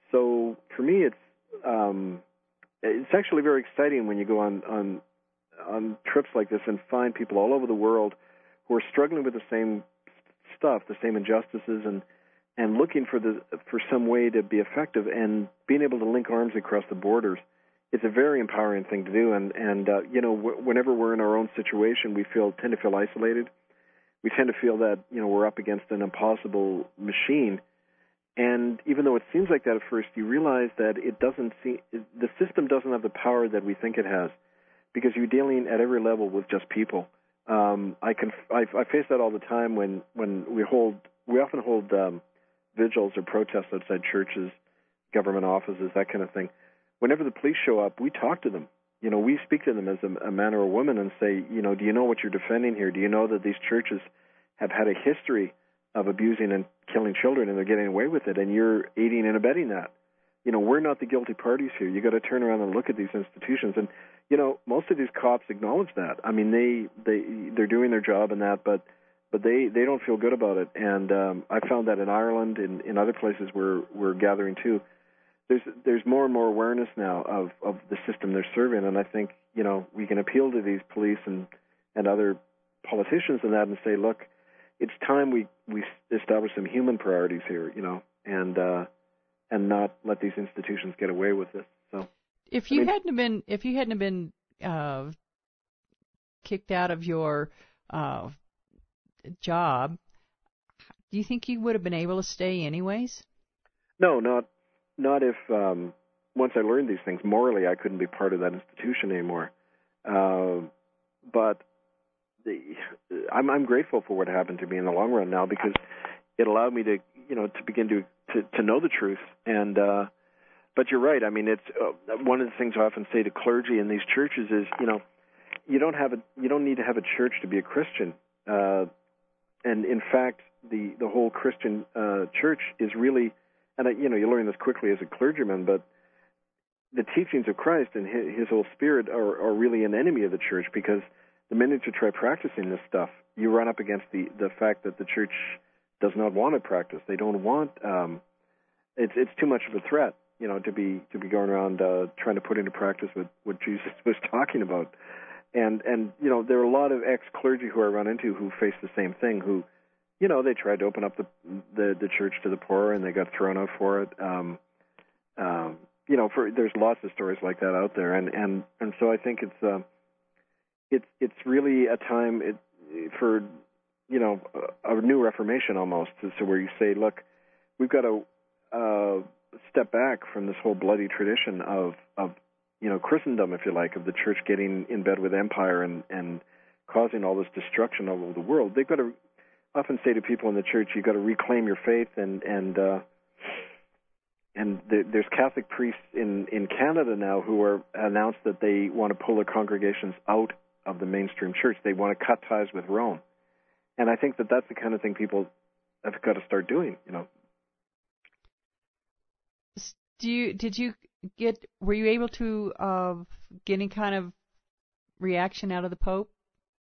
So for me, it's um, it's actually very exciting when you go on, on on trips like this and find people all over the world who are struggling with the same stuff, the same injustices, and and looking for the for some way to be effective and being able to link arms across the borders. It's a very empowering thing to do. And and uh, you know, w- whenever we're in our own situation, we feel tend to feel isolated. We tend to feel that, you know, we're up against an impossible machine. And even though it seems like that at first, you realize that it doesn't seem, the system doesn't have the power that we think it has, because you're dealing at every level with just people. Um, I can I, I face that all the time when, when we hold we often hold um, vigils or protests outside churches, government offices, that kind of thing. Whenever the police show up, we talk to them. You know, we speak to them as a, a man or a woman and say, you know, do you know what you're defending here? Do you know that these churches have had a history of abusing and killing children, and they're getting away with it, and you're aiding and abetting that? You know, we're not the guilty parties here. You got to turn around and look at these institutions. And, you know, most of these cops acknowledge that. I mean, they, they, they're doing their job and that, but but they, they don't feel good about it. And um, I found that in Ireland, in, in other places where we're gathering too, there's there's more and more awareness now of, of the system they're serving. And I think, you know, we can appeal to these police and, and other politicians and that and say, look, it's time we, we establish some human priorities here, you know, and uh, and not let these institutions get away with this. So, if you I mean, hadn't been if you hadn't been uh, kicked out of your uh, job, do you think you would have been able to stay anyways? No, not not if um, once I learned these things morally, I couldn't be part of that institution anymore. Uh, but the, I'm, I'm grateful for what happened to me in the long run now, because it allowed me to, you know, to begin to to, to know the truth. And uh, but you're right. I mean, it's uh, one of the things I often say to clergy in these churches is, you know, you don't have a you don't need to have a church to be a Christian. Uh, and in fact, the the whole Christian uh, church is really, and I, you know, you learn this quickly as a clergyman, but the teachings of Christ and his, his whole spirit are, are really an enemy of the church, because the minute you try practicing this stuff, you run up against the, the fact that the church does not want to practice. They don't want. Um, it's it's too much of a threat, you know, to be to be going around uh, trying to put into practice what, what Jesus was talking about. And and you know, there are a lot of ex-clergy who I run into who face the same thing. Who, you know, they tried to open up the the, the church to the poor and they got thrown out for it. Um, um, you know, for there's lots of stories like that out there. And and, and so I think it's. Uh, It's it's really a time it, for, you know, a, a new reformation almost, so where you say, look, we've got to uh, step back from this whole bloody tradition of, of, you know, Christendom, if you like, of the church getting in bed with empire and, and causing all this destruction all over the world. They've got to often say to people in the church, you've got to reclaim your faith, and and uh, and the, there's Catholic priests in, in Canada now who are announced that they want to pull their congregations out of the mainstream church. They want to cut ties with Rome. And I think that that's the kind of thing people have got to start doing, you know. Do you, did you get, were you able to uh, get any kind of reaction out of the Pope?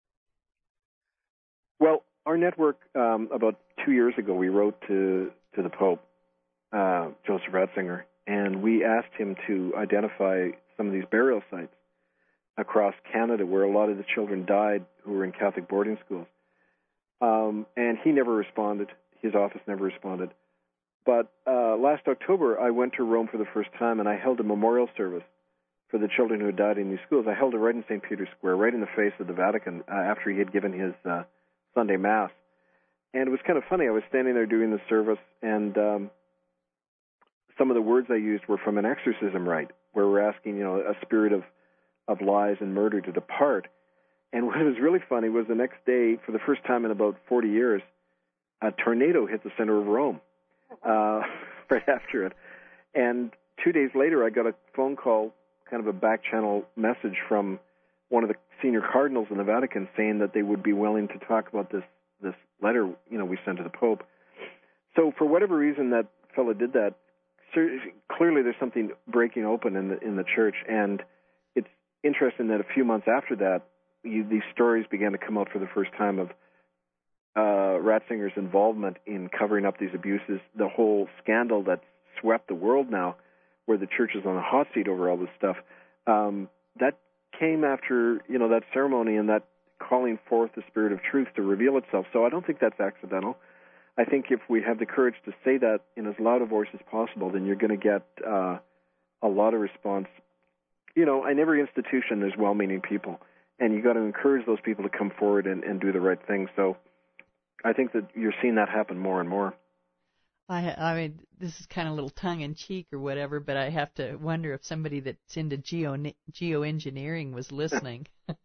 Well, our network, um, about two years ago, we wrote to, to the Pope, uh, Joseph Ratzinger, and we asked him to identify some of these burial sites across Canada where a lot of the children died who were in Catholic boarding schools. Um, and he never responded. His office never responded. But uh, last October, I went to Rome for the first time, and I held a memorial service for the children who had died in these schools. I held it right in Saint Peter's Square, right in the face of the Vatican, uh, after he had given his uh, Sunday Mass. And it was kind of funny. I was standing there doing the service, and um, some of the words I used were from an exorcism rite, where we're asking, you know, a spirit of of lies and murder to depart. And what was really funny was the next day, for the first time in about forty years, a tornado hit the center of Rome uh, right after it. And two days later, I got a phone call, kind of a back-channel message from one of the senior cardinals in the Vatican saying that they would be willing to talk about this this letter, you know, we sent to the Pope. So for whatever reason that fellow did that, clearly there's something breaking open in the in the church, and it's interesting that a few months after that, you, these stories began to come out for the first time of uh, Ratzinger's involvement in covering up these abuses, the whole scandal that swept the world now, where the church is on a hot seat over all this stuff. Um, that came after, you know, that ceremony and that calling forth the Spirit of truth to reveal itself. So I don't think that's accidental. I think if we have the courage to say that in as loud a voice as possible, then you're going to get uh, a lot of response. You know, in every institution there's well-meaning people, and you got to encourage those people to come forward and, and do the right thing. So I think that you're seeing that happen more and more. I, I mean, this is kind of a little tongue-in-cheek or whatever, but I have to wonder if somebody that's into geo geoengineering was listening.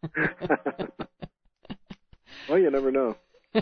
Well, you never know.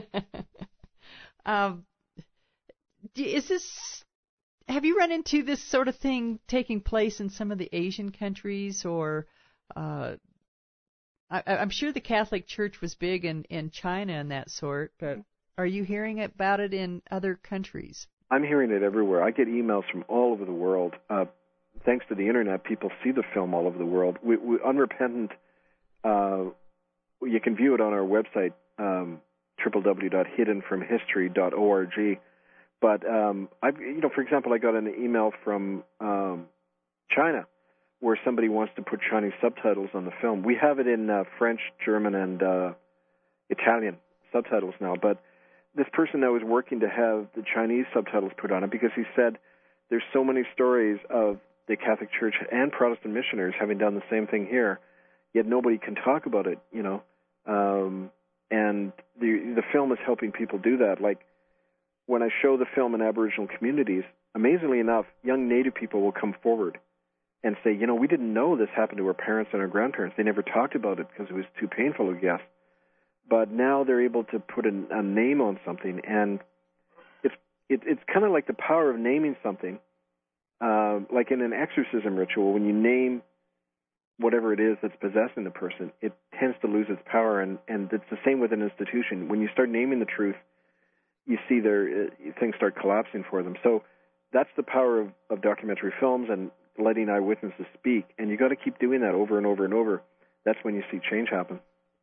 um, is this? Have you run into this sort of thing taking place in some of the Asian countries, or? Uh, I, I'm sure the Catholic Church was big in, in China and that sort, but are you hearing about it in other countries? I'm hearing it everywhere. I get emails from all over the world. Uh, thanks to the Internet, people see the film all over the world. We, we, Unrepentant, uh, you can view it on our website, um, w w w dot hidden from history dot org. But, um, I, you know, for example, I got an email from um, China where somebody wants to put Chinese subtitles on the film. We have it in uh, French, German, and uh, Italian subtitles now, but this person now is working to have the Chinese subtitles put on it because he said there's so many stories of the Catholic Church and Protestant missionaries having done the same thing here, yet nobody can talk about it, you know. Um, and the the film is helping people do that. Like when I show the film in Aboriginal communities, amazingly enough, young Native people will come forward and say, you know, we didn't know this happened to our parents and our grandparents. They never talked about it because it was too painful, I guess. But now they're able to put a, a name on something, and it's it, it's kind of like the power of naming something. Uh, like in an exorcism ritual, when you name whatever it is that's possessing the person, it tends to lose its power, and, and it's the same with an institution. When you start naming the truth, you see their uh, things start collapsing for them. So that's the power of, of documentary films and letting eyewitnesses speak, and you got to keep doing that over and over and over. That's when you see change happen.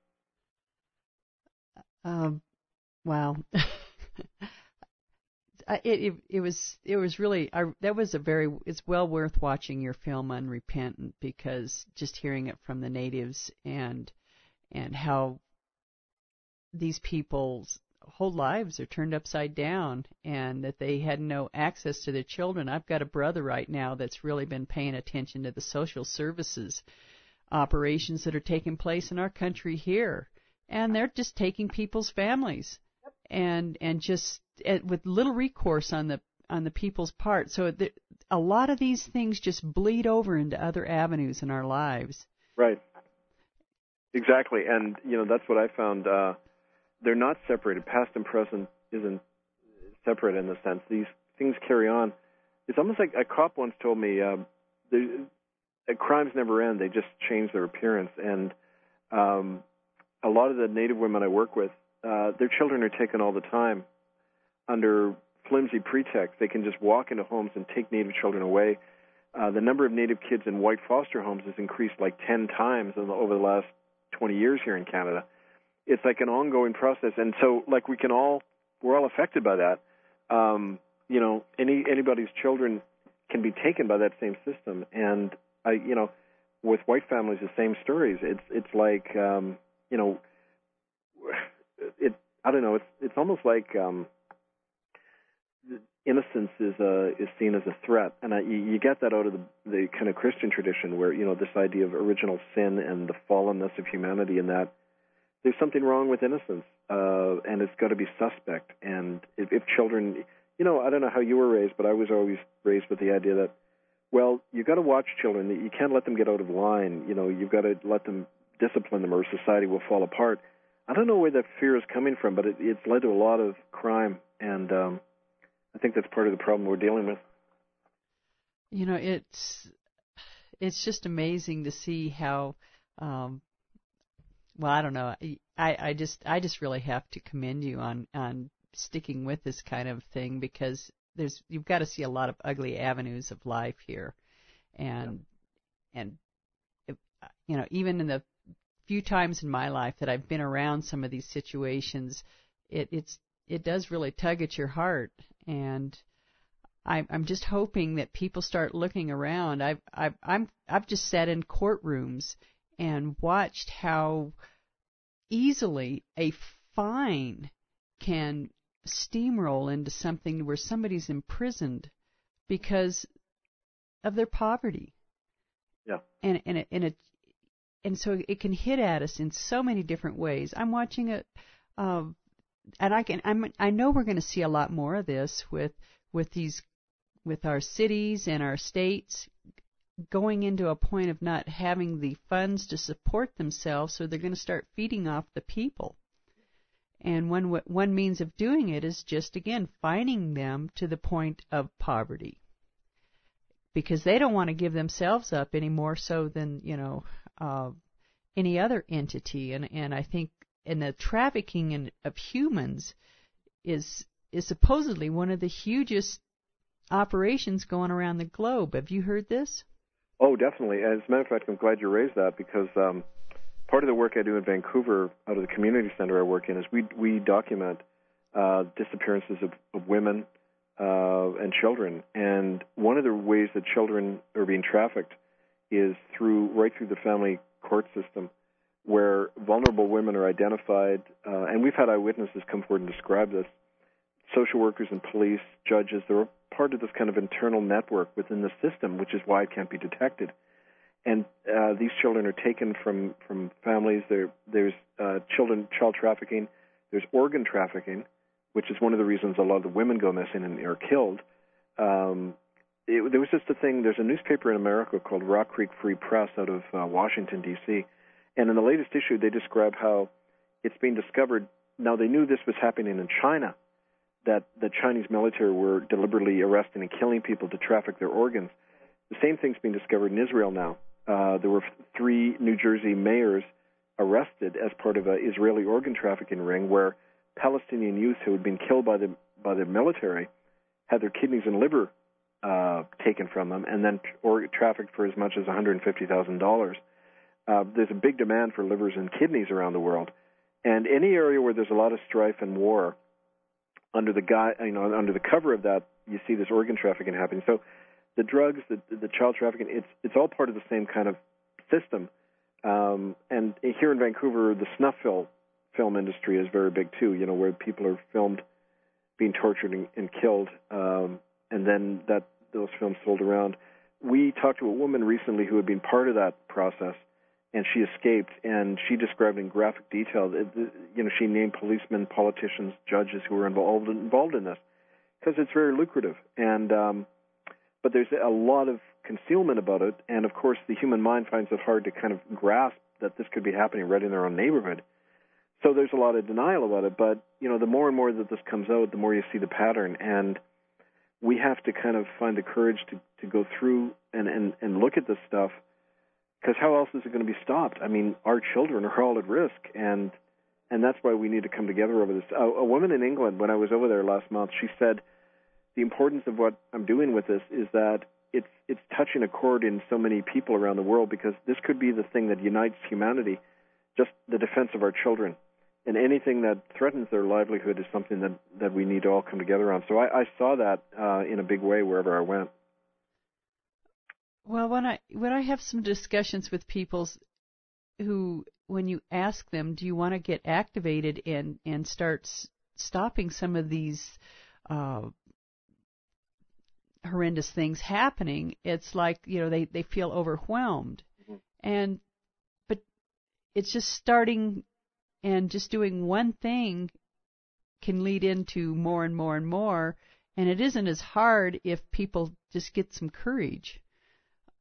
Um, wow. it, it it was it was really I, that was a very it's well worth watching your film Unrepentant, because just hearing it from the natives and and how these people's whole lives are turned upside down and that they had no access to their children. I've got a brother right now that's really been paying attention to the social services operations that are taking place in our country here. And they're just taking people's families, and and just uh, with little recourse on the on the people's part. So the, a lot of these things just bleed over into other avenues in our lives. Right. Exactly, and you know that's what I found. Uh, they're not separated. Past and present isn't separate in the sense these things carry on. It's almost like a cop once told me, uh, the, uh, crimes never end; they just change their appearance. And um, a lot of the Native women I work with, uh, their children are taken all the time under flimsy pretexts. They can just walk into homes and take Native children away. Uh, the number of Native kids in white foster homes has increased like ten times in the, over the last twenty years here in Canada. It's like an ongoing process, and so like we can all, we're all affected by that. Um, you know, any anybody's children can be taken by that same system, and I, you know, with white families, the same stories. It's it's like. Um, You know, it. I don't know. It's it's almost like um, innocence is uh, is seen as a threat, and I, you, you get that out of the, the kind of Christian tradition, where you know this idea of original sin and the fallenness of humanity, and that there's something wrong with innocence, uh, and it's got to be suspect. And if, if children, you know, I don't know how you were raised, but I was always raised with the idea that, well, you got to watch children. You can't let them get out of line. You know, you've got to let them discipline them or society will fall apart. I don't know where that fear is coming from, but it, it's led to a lot of crime, and um, I think that's part of the problem we're dealing with. You know, it's it's just amazing to see how. Um, well, I don't know. I, I just I just really have to commend you on, on sticking with this kind of thing, because there's you've got to see a lot of ugly avenues of life here, and yeah. and it, you know, even in the few times in my life that I've been around some of these situations, it it's it does really tug at your heart, and I'm I'm just hoping that people start looking around. I've I've I'm I've just sat in courtrooms and watched how easily a fine can steamroll into something where somebody's imprisoned because of their poverty. Yeah. And and it, and it and so it can hit at us in so many different ways. I'm watching it, uh, and I can I'm I know we're going to see a lot more of this with with these with our cities and our states going into a point of not having the funds to support themselves, so they're going to start feeding off the people. And one one means of doing it is just, again, fining them to the point of poverty, because they don't want to give themselves up any more so than, you know, uh, any other entity. And and I think in the trafficking in, of humans is is supposedly one of the hugest operations going around the globe. Have you heard this? Oh, definitely. As a matter of fact, I'm glad you raised that, because um, part of the work I do in Vancouver, out of the community center I work in, is we we document uh, disappearances of, of women uh, and children. And one of the ways that children are being trafficked is through right through the family court system, where vulnerable women are identified. Uh, and we've had eyewitnesses come forward and describe this. Social workers and police, judges, they're part of this kind of internal network within the system, which is why it can't be detected. And uh, these children are taken from, from families. There, there's uh, children child trafficking. There's organ trafficking, which is one of the reasons a lot of the women go missing and are killed. Um, it, there was just a thing. There's a newspaper in America called Rock Creek Free Press out of uh, Washington, D C, and in the latest issue, they describe how it's being discovered. Now, they knew this was happening in China, that the Chinese military were deliberately arresting and killing people to traffic their organs. The same thing's being discovered in Israel now. Uh, there were three New Jersey mayors arrested as part of an Israeli organ trafficking ring, where Palestinian youth who had been killed by the by the military had their kidneys and liver uh, taken from them, and then or trafficked for as much as one hundred fifty thousand dollars. Uh, there's a big demand for livers and kidneys around the world, and any area where there's a lot of strife and war, under the guy, you know, under the cover of that, you see this organ trafficking happening. So, the drugs, the, the child trafficking, it's it's all part of the same kind of system. Um, and here in Vancouver, the snuff film film industry is very big too. You know, where people are filmed being tortured and, and killed, um, and then that those films sold around. We talked to a woman recently who had been part of that process, and she escaped, and she described in graphic detail that, you know, she named policemen, politicians, judges who were involved involved in this, because it's very lucrative. And um, but there's a lot of concealment about it, and of course the human mind finds it hard to kind of grasp that this could be happening right in their own neighborhood. So there's a lot of denial about it. But you know, the more and more that this comes out, the more you see the pattern, and we have to kind of find the courage to, to go through and, and, and look at this stuff. Because how else is it going to be stopped? I mean, our children are all at risk, and and that's why we need to come together over this. A, a woman in England, when I was over there last month, she said the importance of what I'm doing with this is that it's it's touching a chord in so many people around the world, because this could be the thing that unites humanity, just the defense of our children. And anything that threatens their livelihood is something that, that we need to all come together on. So I, I saw that uh, in a big way wherever I went. Well, when I when I have some discussions with people who, when you ask them, do you want to get activated and, and start s- stopping some of these uh, horrendous things happening, it's like, you know, they, they feel overwhelmed. Mm-hmm. And but it's just starting and just doing one thing can lead into more and more and more, and it isn't as hard if people just get some courage.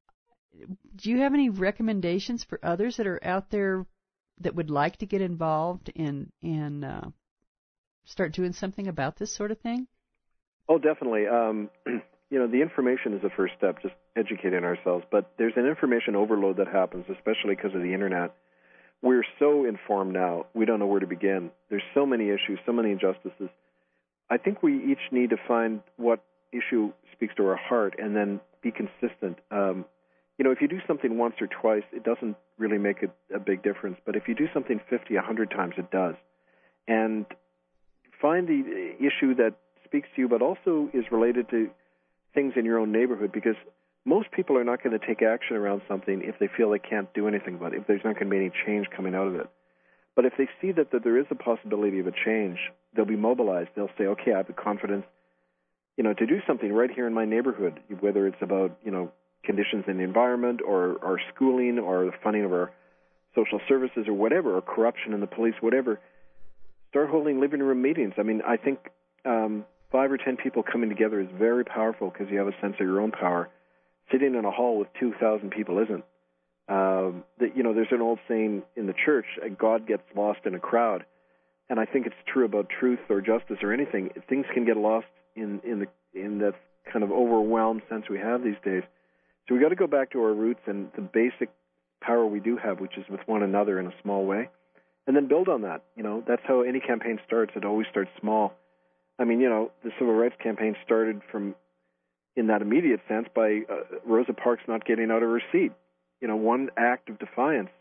do you have any recommendations for others that are out there that would like to get involved and and uh, start doing something about this sort of thing? Oh, definitely. Um, you know, the information is the first step, just educating ourselves. But there's an information overload that happens, especially because of the Internet. We're so informed now, we don't know where to begin. There's so many issues, so many injustices. I think we each need to find what issue speaks to our heart and then be consistent. Um, you know, if you do something once or twice, it doesn't really make a, a big difference. But if you do something fifty, one hundred times, it does. And find the issue that speaks to you, but also is related to things in your own neighborhood, because most people are not going to take action around something if they feel they can't do anything about it, if there's not going to be any change coming out of it. But if they see that, that there is a possibility of a change, they'll be mobilized. They'll say, okay, I have the confidence, you know, to do something right here in my neighborhood, whether it's about, you know, conditions in the environment or our schooling or the funding of our social services or whatever, or corruption in the police, whatever. Start holding living room meetings. I mean, I think um, five or ten people coming together is very powerful because you have a sense of your own power. Sitting in a hall with two thousand people isn't. Um, that, you know, there's an old saying in the church, God gets lost in a crowd. And I think it's true about truth or justice or anything. Things can get lost in, in the in that kind of overwhelmed sense we have these days. So we got to go back to our roots and the basic power we do have, which is with one another in a small way, and then build on that. You know, that's how any campaign starts. It always starts small. I mean, you know, the civil rights campaign started from, in that immediate sense, by uh, Rosa Parks not getting out of her seat. You know, one act of defiance.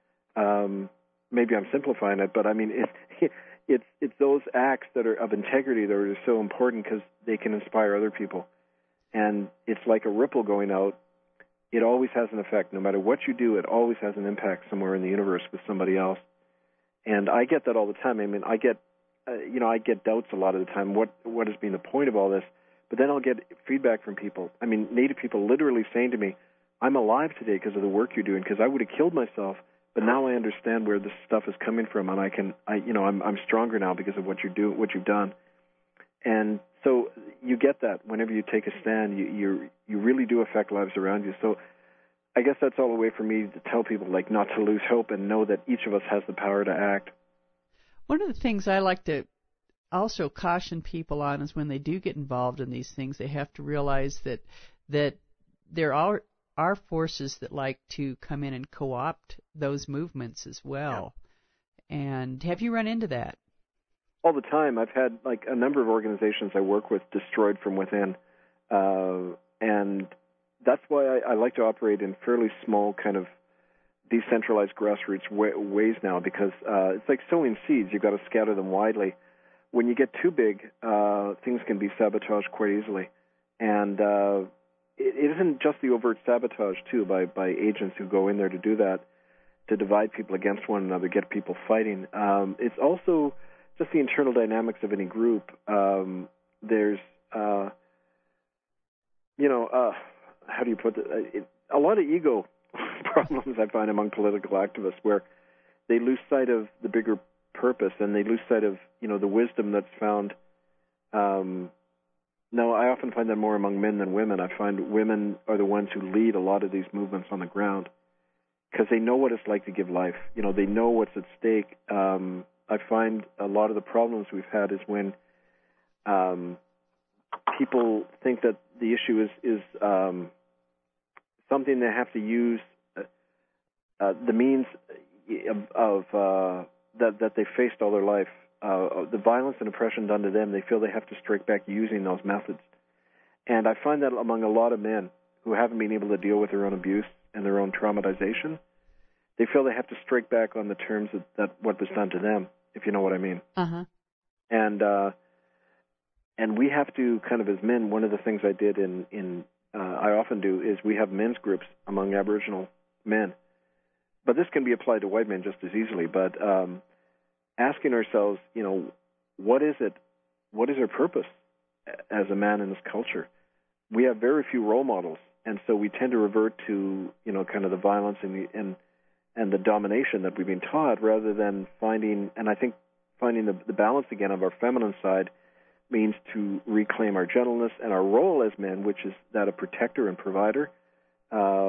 Um, maybe I'm simplifying it, but I mean, it, it's it's those acts that are of integrity that are so important because they can inspire other people. And it's like a ripple going out. It always has an effect. No matter what you do, it always has an impact somewhere in the universe with somebody else. And I get that all the time. I mean, I get, uh, you know, I get doubts a lot of the time. What what has been the point of all this? But then I'll get feedback from people. I mean, Native people literally saying to me, I'm alive today because of the work you're doing, because I would have killed myself, but now I understand where this stuff is coming from, and I can, I, you know, I'm I'm stronger now because of what you do, what you've done. And so you get that whenever you take a stand, you you you really do affect lives around you. So I guess that's all a way for me to tell people, like, not to lose hope and know that each of us has the power to act. One of the things I like to also caution people on is when they do get involved in these things, they have to realize that that there are are forces that like to come in and co-opt those movements as well. Yeah. And have you run into that? All the time. I've had like a number of organizations I work with destroyed from within, uh, and that's why I, I like to operate in fairly small kind of decentralized grassroots way, ways now, because uh, it's like sowing seeds. You've got to scatter them widely. When you get too big, uh, things can be sabotaged quite easily. And uh, it, it isn't just the overt sabotage, too, by, by agents who go in there to do that, to divide people against one another, get people fighting. Um, it's also just the internal dynamics of any group. Um, there's, uh, you know, uh, how do you put it? it? A lot of ego problems I find among political activists, where they lose sight of the bigger purpose and they lose sight of, you know, the wisdom that's found. Um, no, I often find that more among men than women. I find women are the ones who lead a lot of these movements on the ground because they know what it's like to give life. You know, they know what's at stake. Um, I find a lot of the problems we've had is when um, people think that the issue is is um, something they have to use uh, uh, the means of, of uh, that that they faced all their life, uh, the violence and oppression done to them. They feel they have to strike back using those methods, and I find that among a lot of men who haven't been able to deal with their own abuse and their own traumatization. They feel they have to strike back on the terms of that what was done to them, if you know what I mean. Uh-huh. And uh, and we have to kind of, as men, one of the things I did in, in uh, I often do is we have men's groups among Aboriginal men. But this can be applied to white men just as easily. But um, asking ourselves, you know, what is it, what is our purpose as a man in this culture? We have very few role models, and so we tend to revert to, you know, kind of the violence and the, and and the domination that we've been taught, rather than finding, and I think finding the, the balance again of our feminine side means to reclaim our gentleness and our role as men, which is that of protector and provider. Uh,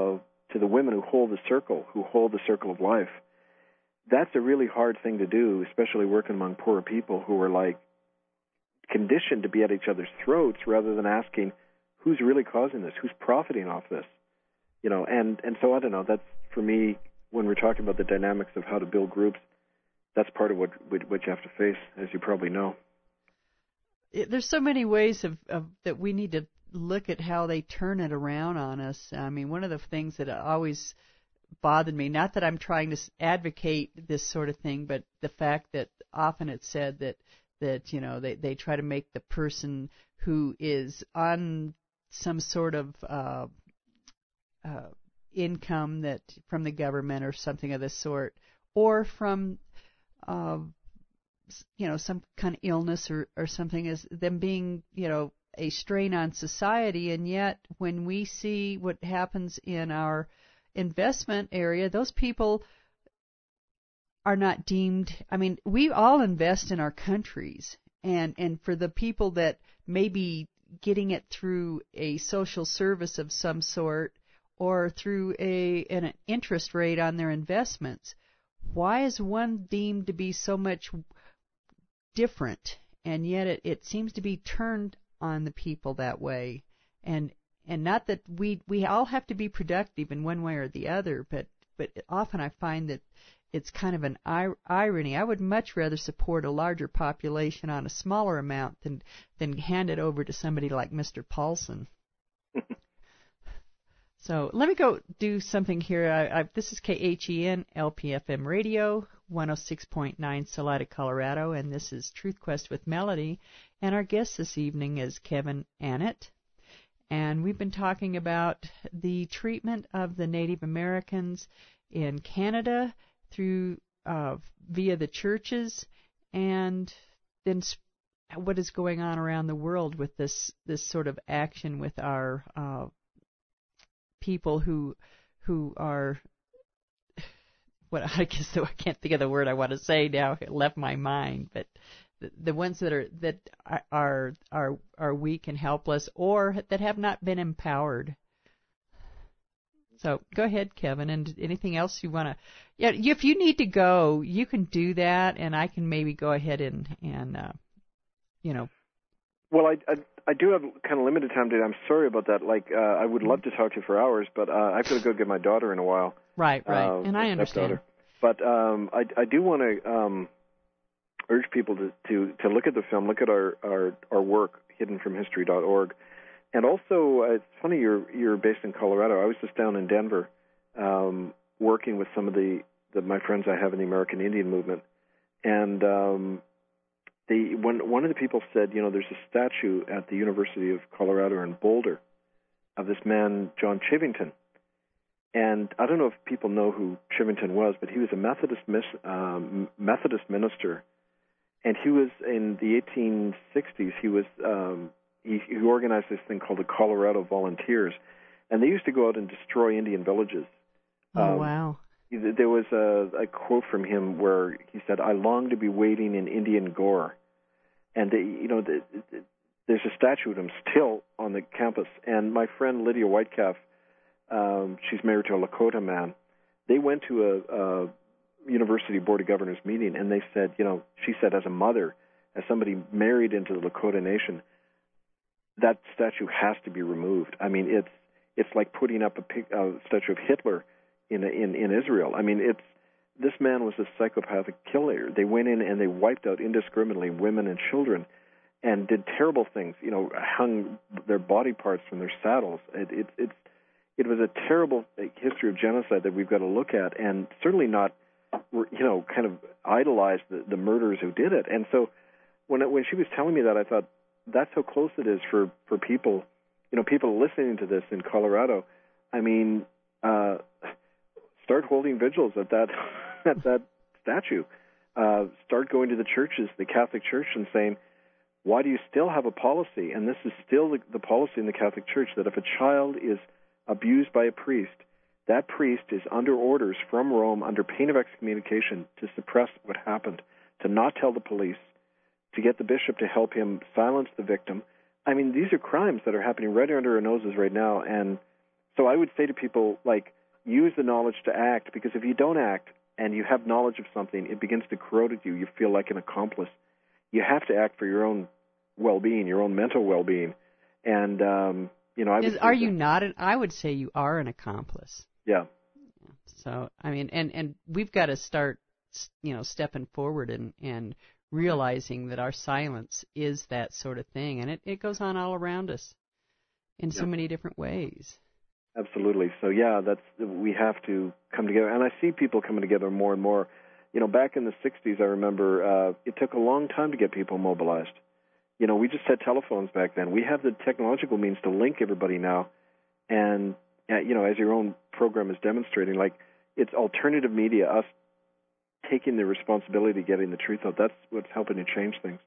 to the women who hold the circle, who hold the circle of life. That's a really hard thing to do, especially working among poorer people who are like conditioned to be at each other's throats rather than asking who's really causing this, who's profiting off this, you know. And and so I don't know. That's for me when we're talking about the dynamics of how to build groups. That's part of what what you have to face, as you probably know. It, there's so many ways of, of that we need to look at how they turn it around on us. I mean, one of the things that always bothered me, not that I'm trying to advocate this sort of thing, but the fact that often it's said that, that you know, they, they try to make the person who is on some sort of uh, uh, income that from the government or something of this sort, or from uh, you know, some kind of illness or, or something, as them being, you know, a strain on society. And yet when we see what happens in our investment area, those people are not deemed, I mean, we all invest in our countries, and, and for the people that may be getting it through a social service of some sort or through a an interest rate on their investments, why is one deemed to be so much different? And yet it, it seems to be turned on the people that way. And and not that we we all have to be productive in one way or the other, but but often I find that it's kind of an ir- irony. I would much rather support a larger population on a smaller amount than than hand it over to somebody like Mister Paulson. So let me go do something here. I, I, this is K H E N L P F M Radio, one oh six point nine Salida, Colorado, and this is Truth Quest with Melody. And our guest this evening is Kevin Annett. And we've been talking about the treatment of the Native Americans in Canada through uh, via the churches, and then sp- what is going on around the world with this this sort of action with our uh, people who who are, what I guess I can't think of the word I want to say now. It left my mind, but the, the ones that are that are are are weak and helpless, or that have not been empowered. So go ahead, Kevin, and anything else you want to. Yeah, if you need to go, you can do that, and I can maybe go ahead and and uh, you know. Well, I, I I do have kind of limited time today. I'm sorry about that. Like, uh, I would love to talk to you for hours, but uh, I've got to go get my daughter in a while. Right, right, uh, and I understand. But um, I I do want to um, urge people to, to to look at the film, look at our our, our work, hidden from history dot org. And also, uh, it's funny you're you're based in Colorado. I was just down in Denver, um, working with some of the, the my friends I have in the American Indian movement, and um, the one one of the people said, you know, there's a statue at the University of Colorado in Boulder of this man John Chivington, and I don't know if people know who Chivington was, but he was a Methodist mis, um, Methodist minister, and he was in the eighteen sixties. He was um, He, he organized this thing called the Colorado Volunteers, and they used to go out and destroy Indian villages. Oh, um, wow. There was a, a quote from him where he said, "I long to be wading in Indian gore." And, they, you know, the, the, there's a statue of him still on the campus. And my friend Lydia Whitecalf, um, she's married to a Lakota man, they went to a, a University Board of Governors meeting, and they said, you know, she said, as a mother, as somebody married into the Lakota Nation, that statue has to be removed. I mean, it's it's like putting up a, pic, a statue of Hitler in, in in Israel. I mean, it's this man was a psychopathic killer. They went in and they wiped out indiscriminately women and children, and did terrible things. You know, hung their body parts from their saddles. It it it, it was a terrible history of genocide that we've got to look at, and certainly not, you know, kind of idolize the, the murderers who did it. And so, when it, when she was telling me that, I thought, that's how close it is for, for people, you know, people listening to this in Colorado. I mean, uh, start holding vigils at that at that statue. Uh, start going to the churches, the Catholic Church, and saying, why do you still have a policy? And this is still the, the policy in the Catholic Church, that if a child is abused by a priest, that priest is under orders from Rome under pain of excommunication to suppress what happened, to not tell the police, to get the bishop to help him silence the victim. I mean, these are crimes that are happening right under our noses right now. And so I would say to people, like, use the knowledge to act, because if you don't act and you have knowledge of something, it begins to corrode at you. You feel like an accomplice. You have to act for your own well-being, your own mental well-being. And, um, you know, I Is, are you not? An, I would say you are an accomplice. Yeah. So, I mean, and, and we've got to start, you know, stepping forward and, and realizing that our silence is that sort of thing. And it, it goes on all around us in so yeah. many different ways. Absolutely. So, yeah, that's we have to come together. And I see people coming together more and more. You know, back in the sixties, I remember uh, it took a long time to get people mobilized. You know, we just had telephones back then. We have the technological means to link everybody now. And, uh, you know, as your own program is demonstrating, like, it's alternative media, us taking the responsibility of getting the truth out. That's what's helping to change things.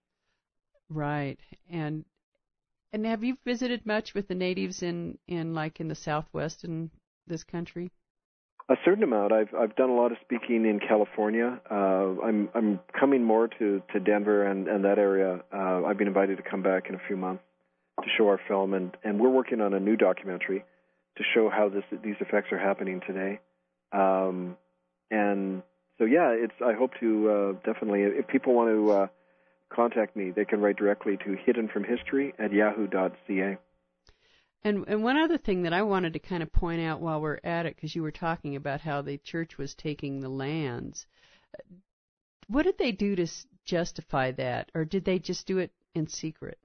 Right. And and have you visited much with the natives in, in like, in the Southwest in this country? A certain amount. I've I've done a lot of speaking in California. Uh, I'm I'm coming more to, to Denver and, and that area. Uh, I've been invited to come back in a few months to show our film, and, and we're working on a new documentary to show how this these effects are happening today. Um, and so, yeah, it's. I hope to uh, definitely, if people want to uh, contact me, they can write directly to hidden from history at yahoo dot c a. And, and one other thing that I wanted to kind of point out while we're at it, because you were talking about how the church was taking the lands. What did they do to justify that, or did they just do it in secret?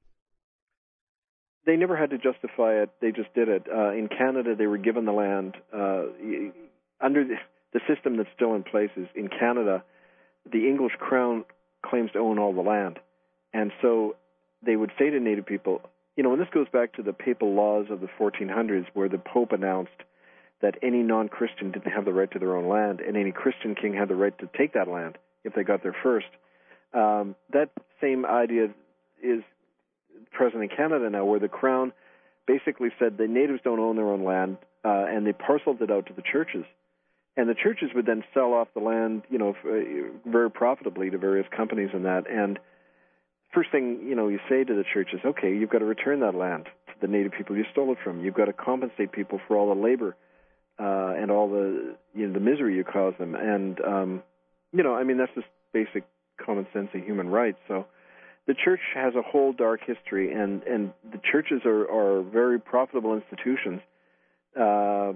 They never had to justify it. They just did it. Uh, in Canada, they were given the land. Uh, under the, the system that's still in place is in Canada, the English Crown claims to own all the land. And so they would say to Native people, you know, and this goes back to the papal laws of the fourteen hundreds, where the Pope announced that any non-Christian didn't have the right to their own land, and any Christian king had the right to take that land if they got there first. Um, that same idea is present in Canada now, where the Crown basically said the natives don't own their own land, uh, and they parceled it out to the churches. And the churches would then sell off the land, you know, very profitably to various companies and that. And first thing, you know, you say to the churches, okay, you've got to return that land to the native people you stole it from. You've got to compensate people for all the labor uh, and all the, you know, the misery you caused them. And, um, you know, I mean, that's just basic common sense of human rights. So the church has a whole dark history, and, and the churches are, are very profitable institutions. Uh,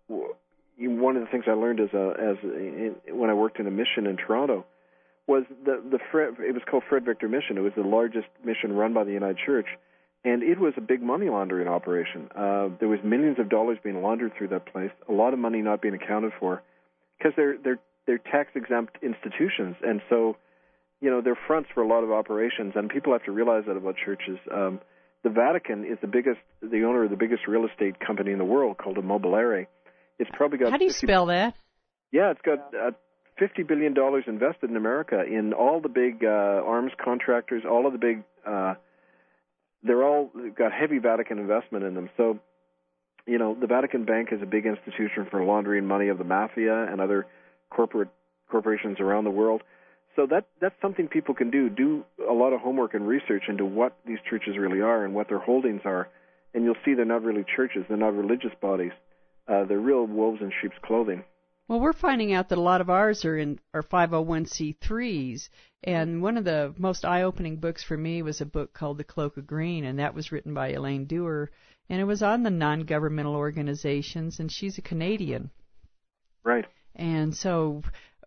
one of the things I learned as a, as a, when I worked in a mission in Toronto was the the Fred, it was called Fred Victor Mission. It was the largest mission run by the United Church, and it was a big money laundering operation. Uh, there was millions of dollars being laundered through that place, a lot of money not being accounted for, because they're they're they're tax exempt institutions, and so you know they're fronts for a lot of operations. And people have to realize that about churches. Um, the Vatican is the biggest, the owner of the biggest real estate company in the world, called Immobiliare. It's probably got. How do you fifty spell that? Yeah, it's got. Uh, fifty billion dollars invested in America in all the big uh, arms contractors, all of the big, uh, they're all got heavy Vatican investment in them. So, you know, the Vatican Bank is a big institution for laundering money of the mafia and other corporate corporations around the world. So that that's something people can do. Do a lot of homework and research into what these churches really are and what their holdings are, and you'll see they're not really churches. They're not religious bodies. Uh, they're real wolves in sheep's clothing. Well, we're finding out that a lot of ours are in are five oh one c threes, and one of the most eye-opening books for me was a book called The Cloak of Green, and that was written by Elaine Dewar, and it was on the non-governmental organizations, and she's a Canadian. Right. And so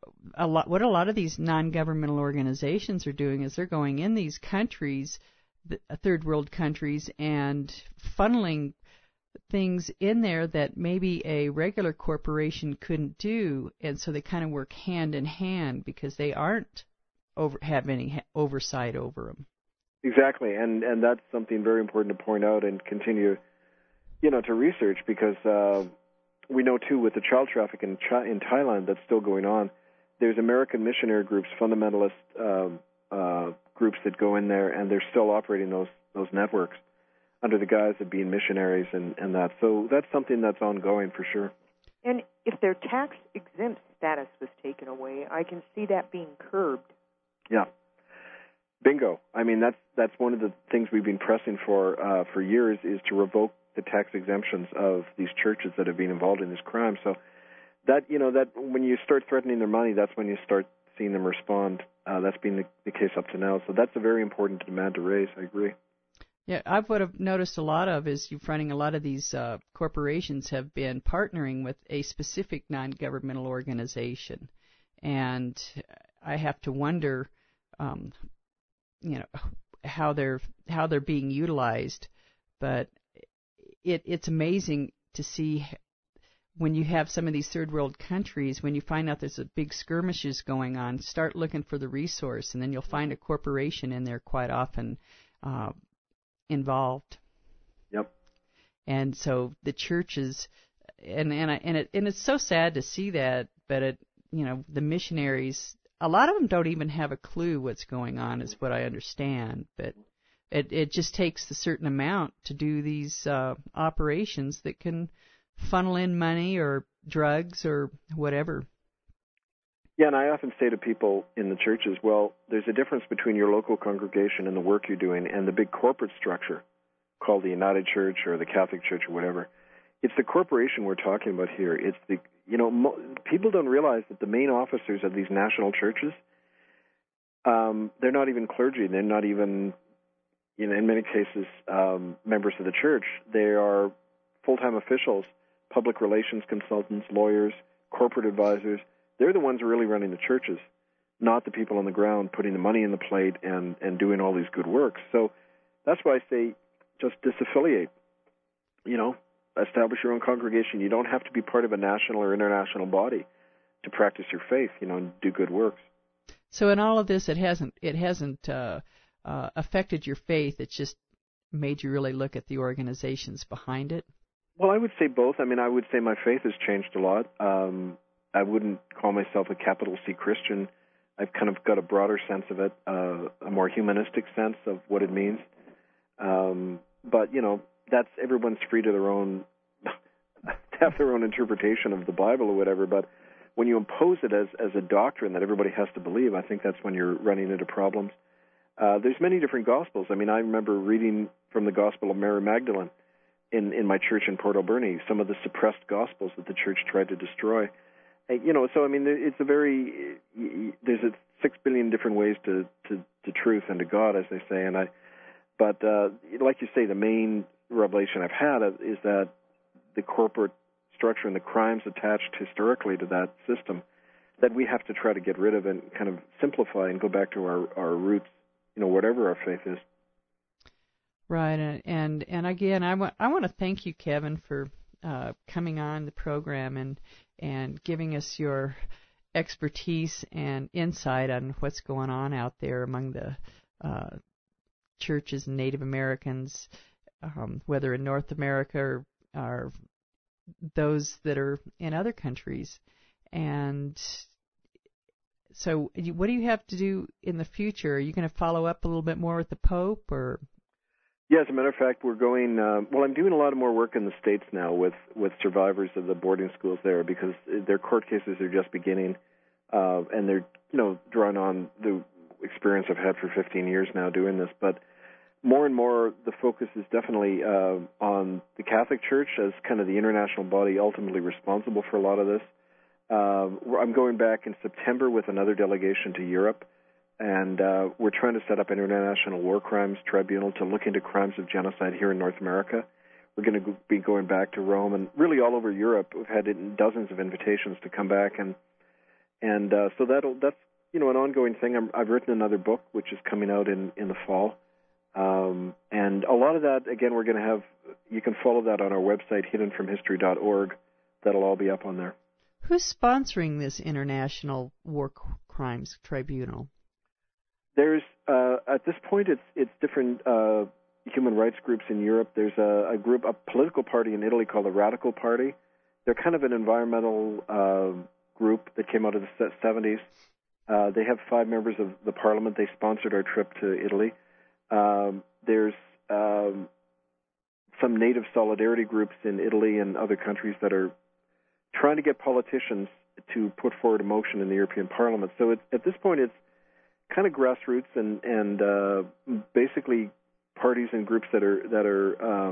a lot, what a lot of these non-governmental organizations are doing is they're going in these countries, the third world countries, and funneling things in there that maybe a regular corporation couldn't do, and so they kind of work hand in hand because they aren't over have any oversight over them. Exactly, and and that's something very important to point out and continue, you know, to research, because uh, we know too with the child trafficking in, Ch- in Thailand that's still going on. There's American missionary groups, fundamentalist uh, uh, groups that go in there, and they're still operating those those networks under the guise of being missionaries and, and that. So that's something that's ongoing for sure. And if their tax-exempt status was taken away, I can see that being curbed. Yeah. Bingo. I mean, that's that's one of the things we've been pressing for uh, for years, is to revoke the tax exemptions of these churches that have been involved in this crime. So that, you know, that when you start threatening their money, that's when you start seeing them respond. Uh, that's been the, the case up to now. So that's a very important demand to raise. I agree. Yeah, I've what I've noticed a lot of is you're finding a lot of these uh, corporations have been partnering with a specific non-governmental organization, and I have to wonder, um, you know, how they're how they're being utilized. But it it's amazing to see when you have some of these third world countries, when you find out there's a big skirmishes going on, start looking for the resource, and then you'll find a corporation in there quite often. Uh, involved. Yep. And so the churches, and and I, and it and it's so sad to see that, but it, you know, the missionaries, a lot of them don't even have a clue what's going on, is what I understand. But it it just takes a certain amount to do these uh, operations that can funnel in money or drugs or whatever. Yeah, and I often say to people in the churches, well, there's a difference between your local congregation and the work you're doing and the big corporate structure called the United Church or the Catholic Church or whatever. It's the corporation we're talking about here. It's the, you know, mo- people don't realize that the main officers of these national churches, um, they're not even clergy. They're not even, you know, in many cases, um, members of the church. They are full-time officials, public relations consultants, lawyers, corporate advisors. They're the ones really running the churches, not the people on the ground putting the money in the plate and, and doing all these good works. So that's why I say just disaffiliate. You know, establish your own congregation. You don't have to be part of a national or international body to practice your faith, you know, and do good works. So in all of this, it hasn't it hasn't uh, uh, affected your faith. It's just made you really look at the organizations behind it? Well, I would say both. I mean, I would say my faith has changed a lot. Um I wouldn't call myself a capital C Christian. I've kind of got a broader sense of it, uh, a more humanistic sense of what it means. Um, but, you know, that's everyone's free to their own, to have their own interpretation of the Bible or whatever. But when you impose it as, as a doctrine that everybody has to believe, I think that's when you're running into problems. Uh, there's many different Gospels. I mean, I remember reading from the Gospel of Mary Magdalene in, in my church in Port Alberni, some of the suppressed Gospels that the church tried to destroy. You know, so I mean, it's a very there's a six billion different ways to, to, to truth and to God, as they say. And I, but uh, like you say, the main revelation I've had is that the corporate structure and the crimes attached historically to that system that we have to try to get rid of and kind of simplify and go back to our, our roots, you know, whatever our faith is. Right, and and, and again, I want I want to thank you, Kevin, for uh, coming on the program and. and giving us your expertise and insight on what's going on out there among the uh, churches and Native Americans, um, whether in North America or, or those that are in other countries. And so what do you have to do in the future? Are you going to follow up a little bit more with the Pope, or... Yeah, as a matter of fact, we're going, uh, well, I'm doing a lot of more work in the States now with, with survivors of the boarding schools there because their court cases are just beginning, uh, and they're, you know, drawing on the experience I've had for fifteen years now doing this. But more and more, the focus is definitely uh, on the Catholic Church as kind of the international body ultimately responsible for a lot of this. Uh, I'm going back in September with another delegation to Europe. And uh, we're trying to set up an international war crimes tribunal to look into crimes of genocide here in North America. We're going to be going back to Rome and really all over Europe. We've had dozens of invitations to come back, and and uh, so that'll that's you know an ongoing thing. I'm, I've written another book which is coming out in in the fall, um, and a lot of that again we're going to have. You can follow that on our website, hidden from history dot org. That'll all be up on there. Who's sponsoring this international war crimes tribunal? There's uh, at this point it's it's different uh, human rights groups in Europe. There's a, a group, a political party in Italy called the Radical Party. They're kind of an environmental uh, group that came out of the seventies. Uh, they have five members of the parliament. They sponsored our trip to Italy. Um, there's um, some native solidarity groups in Italy and other countries that are trying to get politicians to put forward a motion in the European Parliament. So it, at this point it's kind of grassroots and and uh, basically parties and groups that are that are um,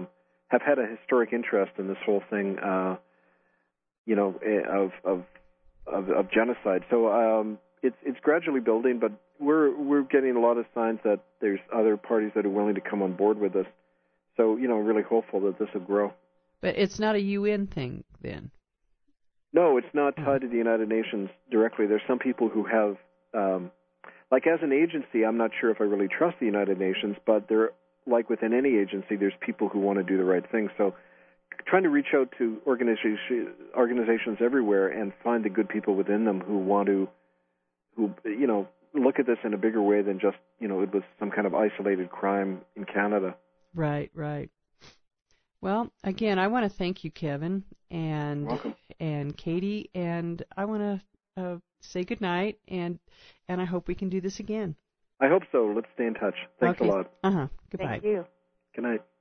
have had a historic interest in this whole thing, uh, you know, of of of, of genocide. So um, it's it's gradually building, but we're we're getting a lot of signs that there's other parties that are willing to come on board with us. So, you know, really hopeful that this will grow. But it's not a U N thing then? No, it's not tied to the United Nations directly. There's some people who have, um, like as an agency, I'm not sure if I really trust the United Nations, but there, like within any agency, there's people who want to do the right thing. So trying to reach out to organizations, organizations everywhere and find the good people within them who want to, who, you know, look at this in a bigger way than just, you know, it was some kind of isolated crime in Canada. Right, right. Well, again, I want to thank you, Kevin, and Welcome. and Katie, and I want to uh, say good night, and and I hope we can do this again. I hope so. Let's stay in touch. Thanks okay. a lot. Uh huh. Goodbye. Thank you. Good night.